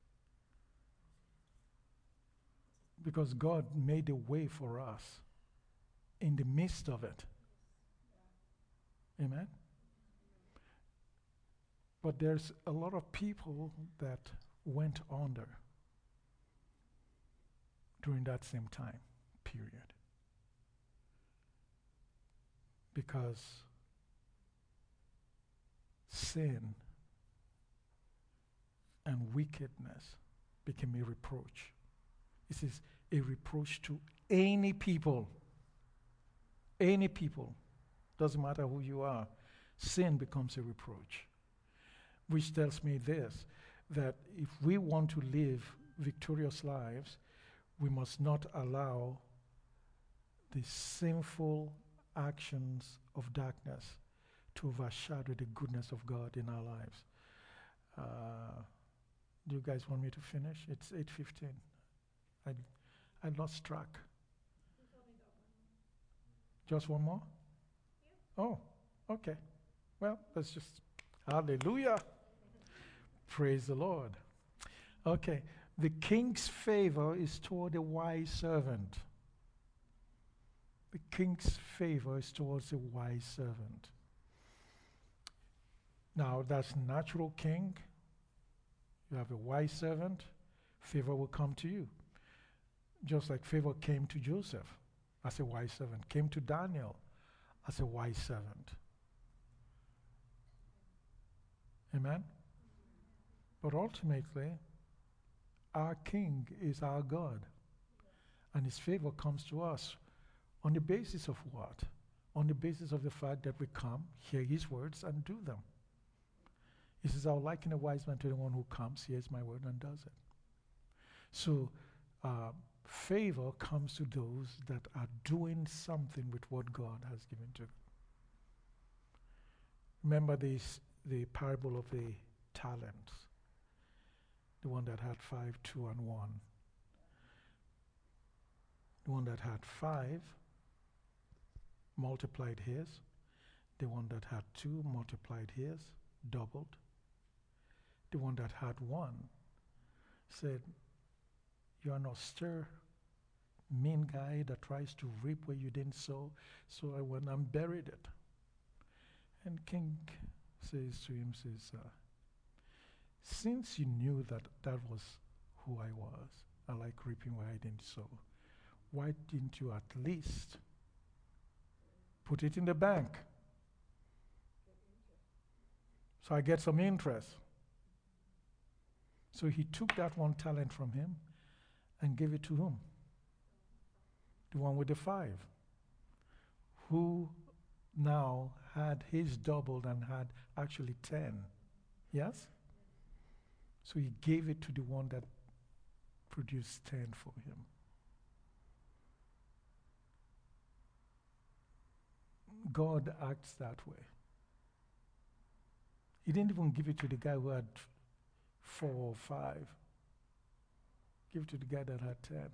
Because God made a way for us in the midst of it. Amen? But there's a lot of people that went under during that same time period. Because sin and wickedness became a reproach. This is a reproach to any people. Any people. Doesn't matter who you are. Sin becomes a reproach. Which tells me this, that if we want to live victorious lives, we must not allow the sinful actions of darkness to overshadow the goodness of God in our lives. Uh, do you guys want me to finish? It's eight fifteen. I, I lost track. Just one more? Yeah. Oh, okay. Well, let's just, hallelujah. Praise the Lord. Okay, the king's favor is toward a wise servant. The king's favor is towards a wise servant. Now, that's natural king. You have a wise servant, favor will come to you. Just like favor came to Joseph as a wise servant, came to Daniel as a wise servant. Amen? But ultimately, our king is our God. And his favor comes to us on the basis of what? On the basis of the fact that we come, hear his words, and do them. He says, I'll liken a wise man to the one who comes, hears my word, and does it. So, uh, favor comes to those that are doing something with what God has given to them. Remember this, the parable of the talents. The one that had five, two, and one. The one that had five multiplied his. The one that had two multiplied his, doubled. The one that had one said, you are an austere, mean guy that tries to reap where you didn't sow, so I went and buried it. And King says to him, says, uh, since you knew that that was who I was, I like reaping where I didn't sow, why didn't you at least put it in the bank so I get some interest? So he took that one talent from him and gave it to whom? The one with the five, who now had his doubled and had actually ten. Yes? So he gave it to the one that produced ten for him. God acts that way. He didn't even give it to the guy who had four or five. Give it to the guy that had ten.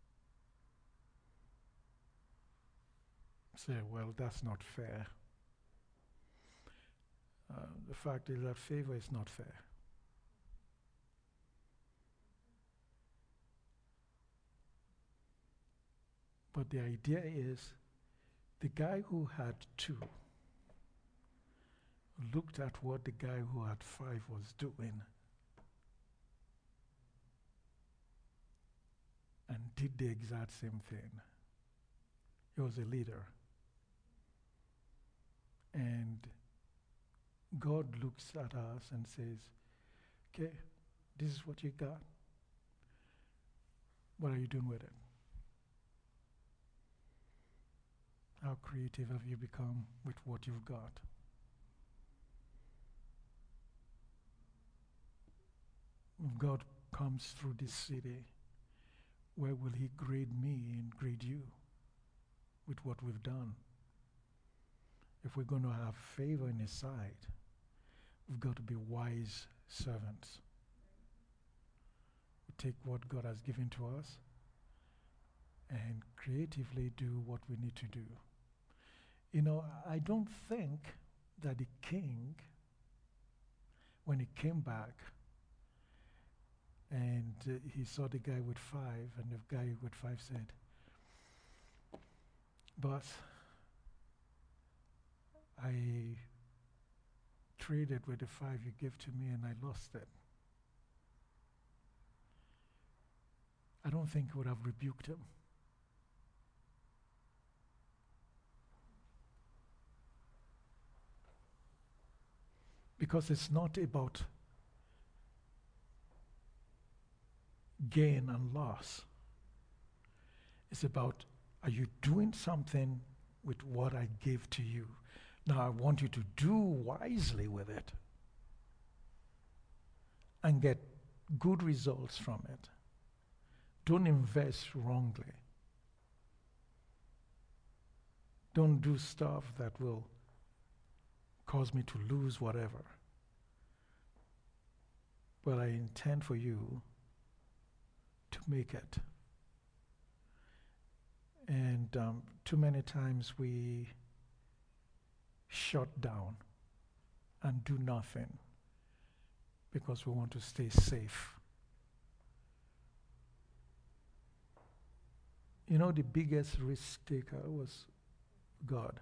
Say, well, that's not fair. Uh, the fact is that favor is not fair. But the idea is, the guy who had two looked at what the guy who had five was doing and did the exact same thing. He was a leader. And God looks at us and says, okay, this is what you got. What are you doing with it? How creative have you become with what you've got? If God comes through this city, where will he grade me and grade you with what we've done? If we're going to have favor in his sight, we've got to be wise servants. we take what God has given to us and creatively do what we need to do. You know, I don't think that the king, when he came back and uh, he saw the guy with five, and the guy with five said, "Boss, I traded with the five you gave to me and I lost it." I don't think he would have rebuked him. Because it's not about gain and loss. It's about, are you doing something with what I gave to you? Now I want you to do wisely with it and get good results from it. Don't invest wrongly. Don't do stuff that will cause me to lose whatever. But I intend for you to make it. And um, too many times we shut down and do nothing because we want to stay safe. You know, the biggest risk taker was God.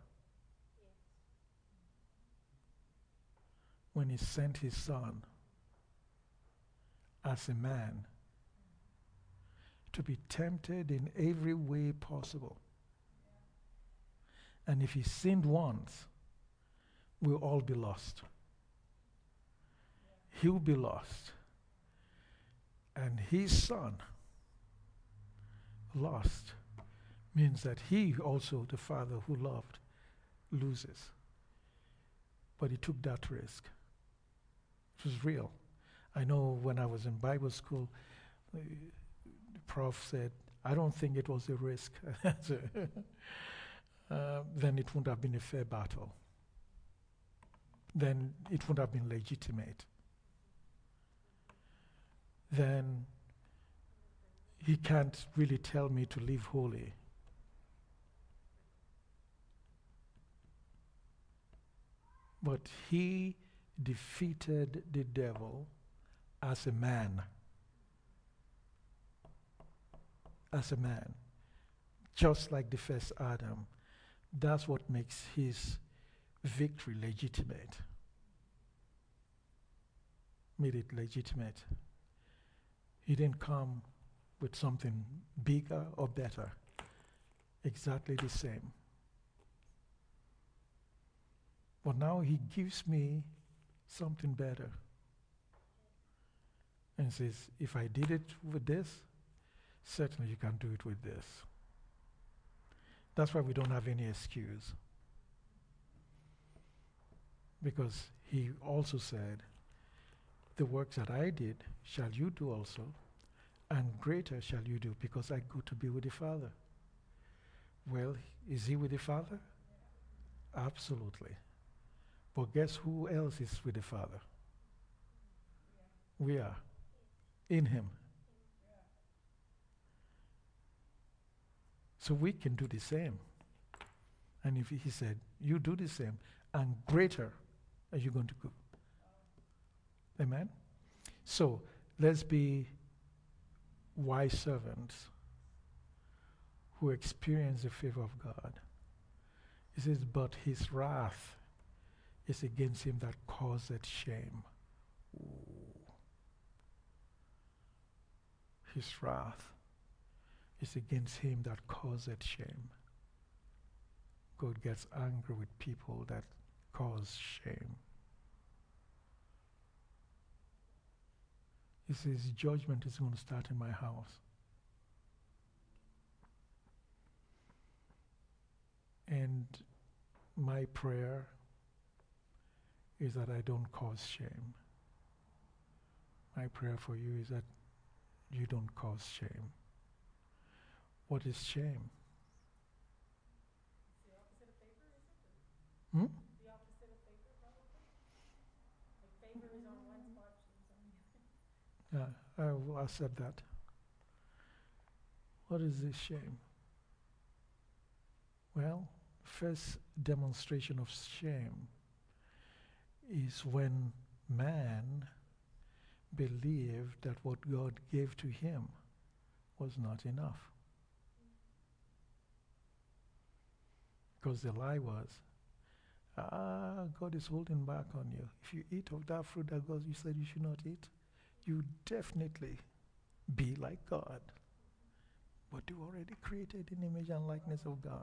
When he sent his son as a man to be tempted in every way possible. And if he sinned once, we'll all be lost. He'll be lost. And his son lost means that he also, the father who loved, loses. But he took that risk. It was real. I know when I was in Bible school, uh, the prof said, I don't think it was a risk. uh, then it wouldn't have been a fair battle. Then it wouldn't have been legitimate. Then he can't really tell me to live holy. But he defeated the devil as a man. As a man. Just like the first Adam. That's what makes his victory legitimate. Made it legitimate. He didn't come with something bigger or better. Exactly the same. But now he gives me something better. And says, if I did it with this, certainly you can do it with this. That's why we don't have any excuse. Because he also said, the works that I did shall you do also, and greater shall you do, because I go to be with the Father. Well, is he with the Father? Absolutely. But guess who else is with the Father? We are. In him. So we can do the same. And if he said, you do the same, and greater are you going to go. Amen? So, let's be wise servants who experience the favor of God. He says, but his wrath is against him that causeth shame. Ooh. His wrath is against him that causeth shame. God gets angry with people that cause shame. He says, judgment is going to start in my house. And my prayer is that I don't cause shame. My prayer for you is that you don't cause shame. What is shame? The opposite of favor, is it? Hmm? The opposite of favor, probably? Like favor is on one spot, she's on the other. Yeah, I will accept that. What is this shame? Well, first demonstration of shame is when man believed that what God gave to him was not enough. Because the lie was, ah, God is holding back on you. If you eat of that fruit that God you said you should not eat, you definitely be like God. But you already created in image and likeness of God.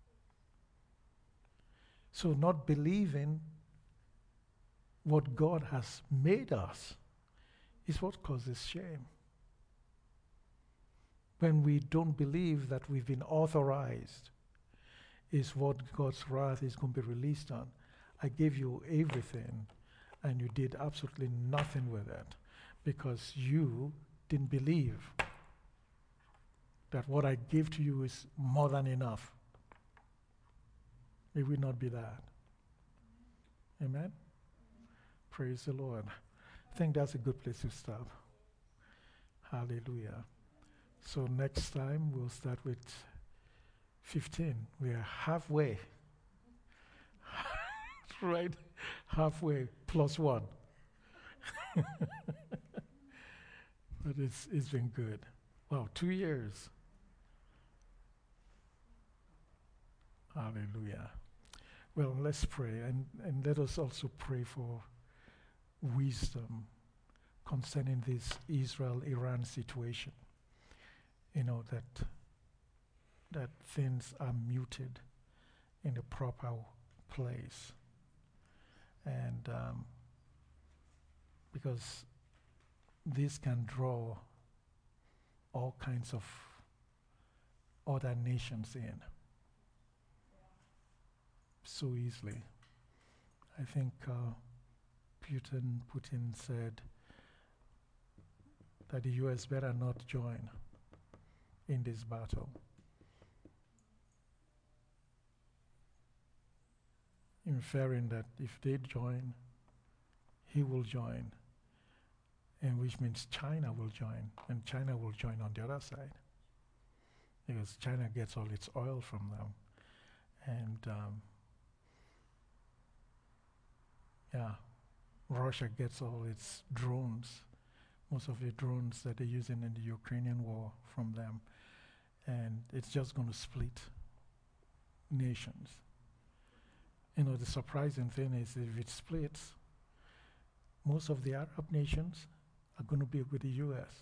So not believing what God has made us is what causes shame. When we don't believe that we've been authorized is what God's wrath is going to be released on. I gave you everything and you did absolutely nothing with it because you didn't believe that what I gave to you is more than enough. It will not be that. Amen? Praise the Lord. I think that's a good place to stop. Hallelujah. So next time we'll start with fifteen. We are halfway. Right? Halfway plus one. But it's it's been good. Wow, two years. Hallelujah. Well, let's pray, and, and let us also pray for wisdom concerning this Israel-Iran situation. You know, that that things are muted in the proper place. And um, because this can draw all kinds of other nations in so easily. I think uh, Putin, Putin said that the U S better not join in this battle. Inferring that if they join, he will join, and which means China will join, and China will join on the other side, because China gets all its oil from them, and um, yeah, Russia gets all its drones, most of the drones that they're using in the Ukrainian war from them, and it's just going to split nations. You know, the surprising thing is if it splits, most of the Arab nations are going to be with the U S.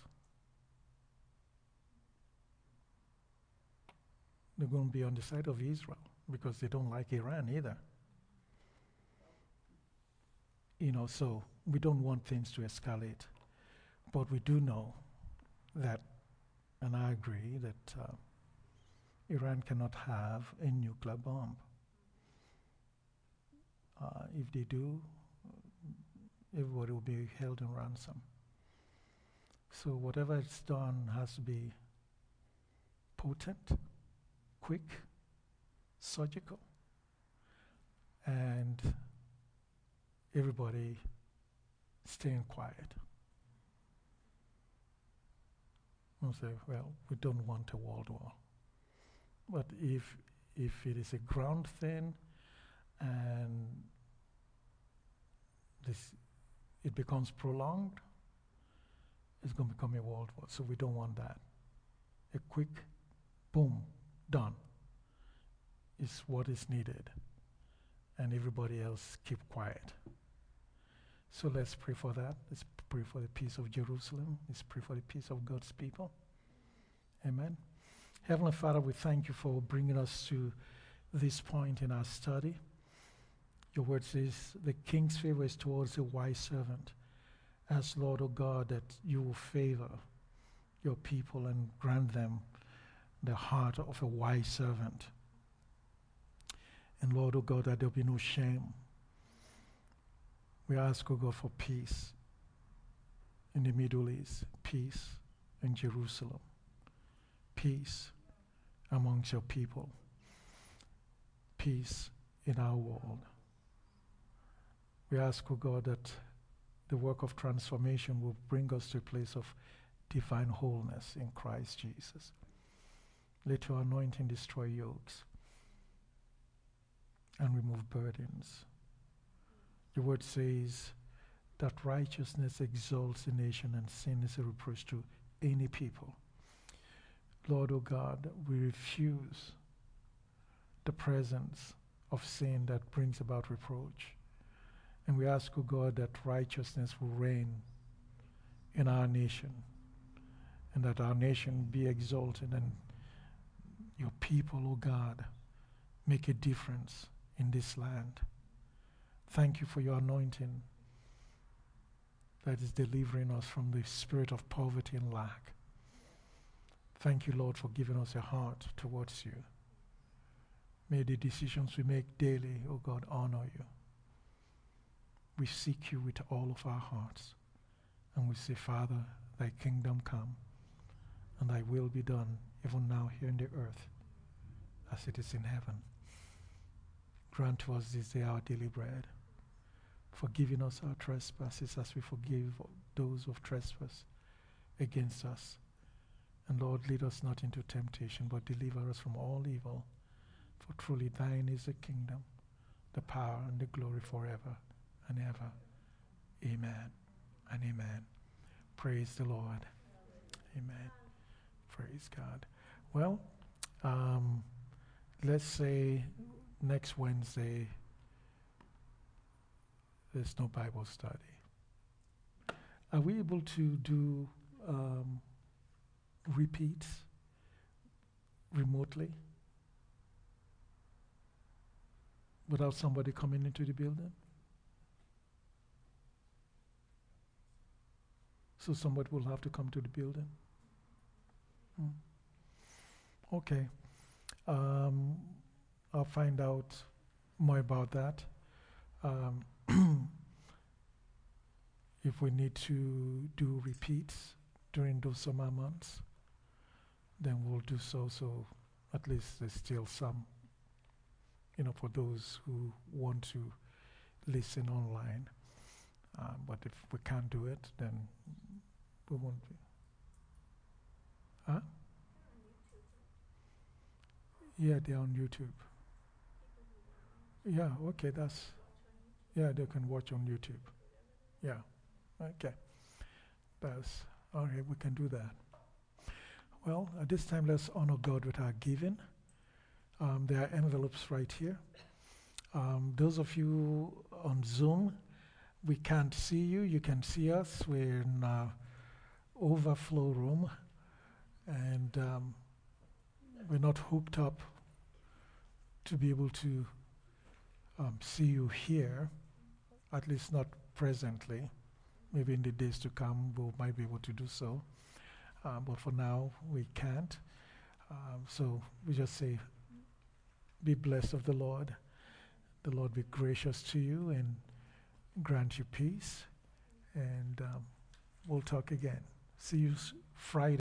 They're going to be on the side of Israel because they don't like Iran either. You know, so we don't want things to escalate. But we do know that, and I agree, that uh, Iran cannot have a nuclear bomb. Uh, if they do, everybody will be held in ransom. So whatever it's done has to be potent, quick, surgical, and everybody staying quiet. We'll say, well, we don't want a world war. But if if it is a ground thing and this it becomes prolonged, it's going to become a world war. So we don't want that. A quick, boom, done is what is needed. And everybody else keep quiet. So let's pray for that. Let's pray for the peace of Jerusalem. Let's pray for the peace of God's people. Amen. Heavenly Father, we thank you for bringing us to this point in our study. Your word says the king's favor is towards a wise servant. Ask, Lord, O God, that you will favor your people and grant them the heart of a wise servant. And Lord, O God, that there will be no shame. We ask, O God, for peace in the Middle East, peace in Jerusalem, peace amongst your people, peace in our world. We ask, O God, that the work of transformation will bring us to a place of divine wholeness in Christ Jesus. Let your anointing destroy yokes and remove burdens. Your word says that righteousness exalts a nation and sin is a reproach to any people. Lord, O God, we refuse the presence of sin that brings about reproach. And we ask, O God, that righteousness will reign in our nation, and that our nation be exalted, and your people, O God, make a difference in this land. Thank you for your anointing that is delivering us from the spirit of poverty and lack. Thank you, Lord, for giving us a heart towards you. May the decisions we make daily, O God, honor you. We seek you with all of our hearts, and we say, Father, thy kingdom come, and thy will be done, even now here in the earth, as it is in heaven. Grant to us this day our daily bread. Forgiving us our trespasses as we forgive those who have trespassed against us. And Lord, lead us not into temptation, but deliver us from all evil. For truly thine is the kingdom, the power, and the glory forever and ever. Amen and amen. Praise the Lord. Amen. Praise God. Well, um, let's say next Wednesday there's no Bible study. Are we able to do um, repeats remotely without somebody coming into the building? So somebody will have to come to the building? Hmm. Okay. Um, I'll find out more about that. Um, if we need to do repeats during those summer months, then we'll do so, so at least there's still some, you know, for those who want to listen online. Um, but if we can't do it, then we won't be. Huh? Yeah, they're on YouTube. Yeah, okay, that's, yeah, they can watch on YouTube. Yeah, okay. That's, all right, we can do that. Well, at this time, let's honor God with our giving. Um, there are envelopes right here. Um, those of you on Zoom, we can't see you. You can see us. We're in uh, overflow room, and um, we're not hooked up to be able to um, see you here, at least not presently. Maybe in the days to come, we might be able to do so. Uh, but for now, we can't. Um, so we just say, be blessed of the Lord. The Lord be gracious to you and grant you peace. And um, we'll talk again. See you s- Friday.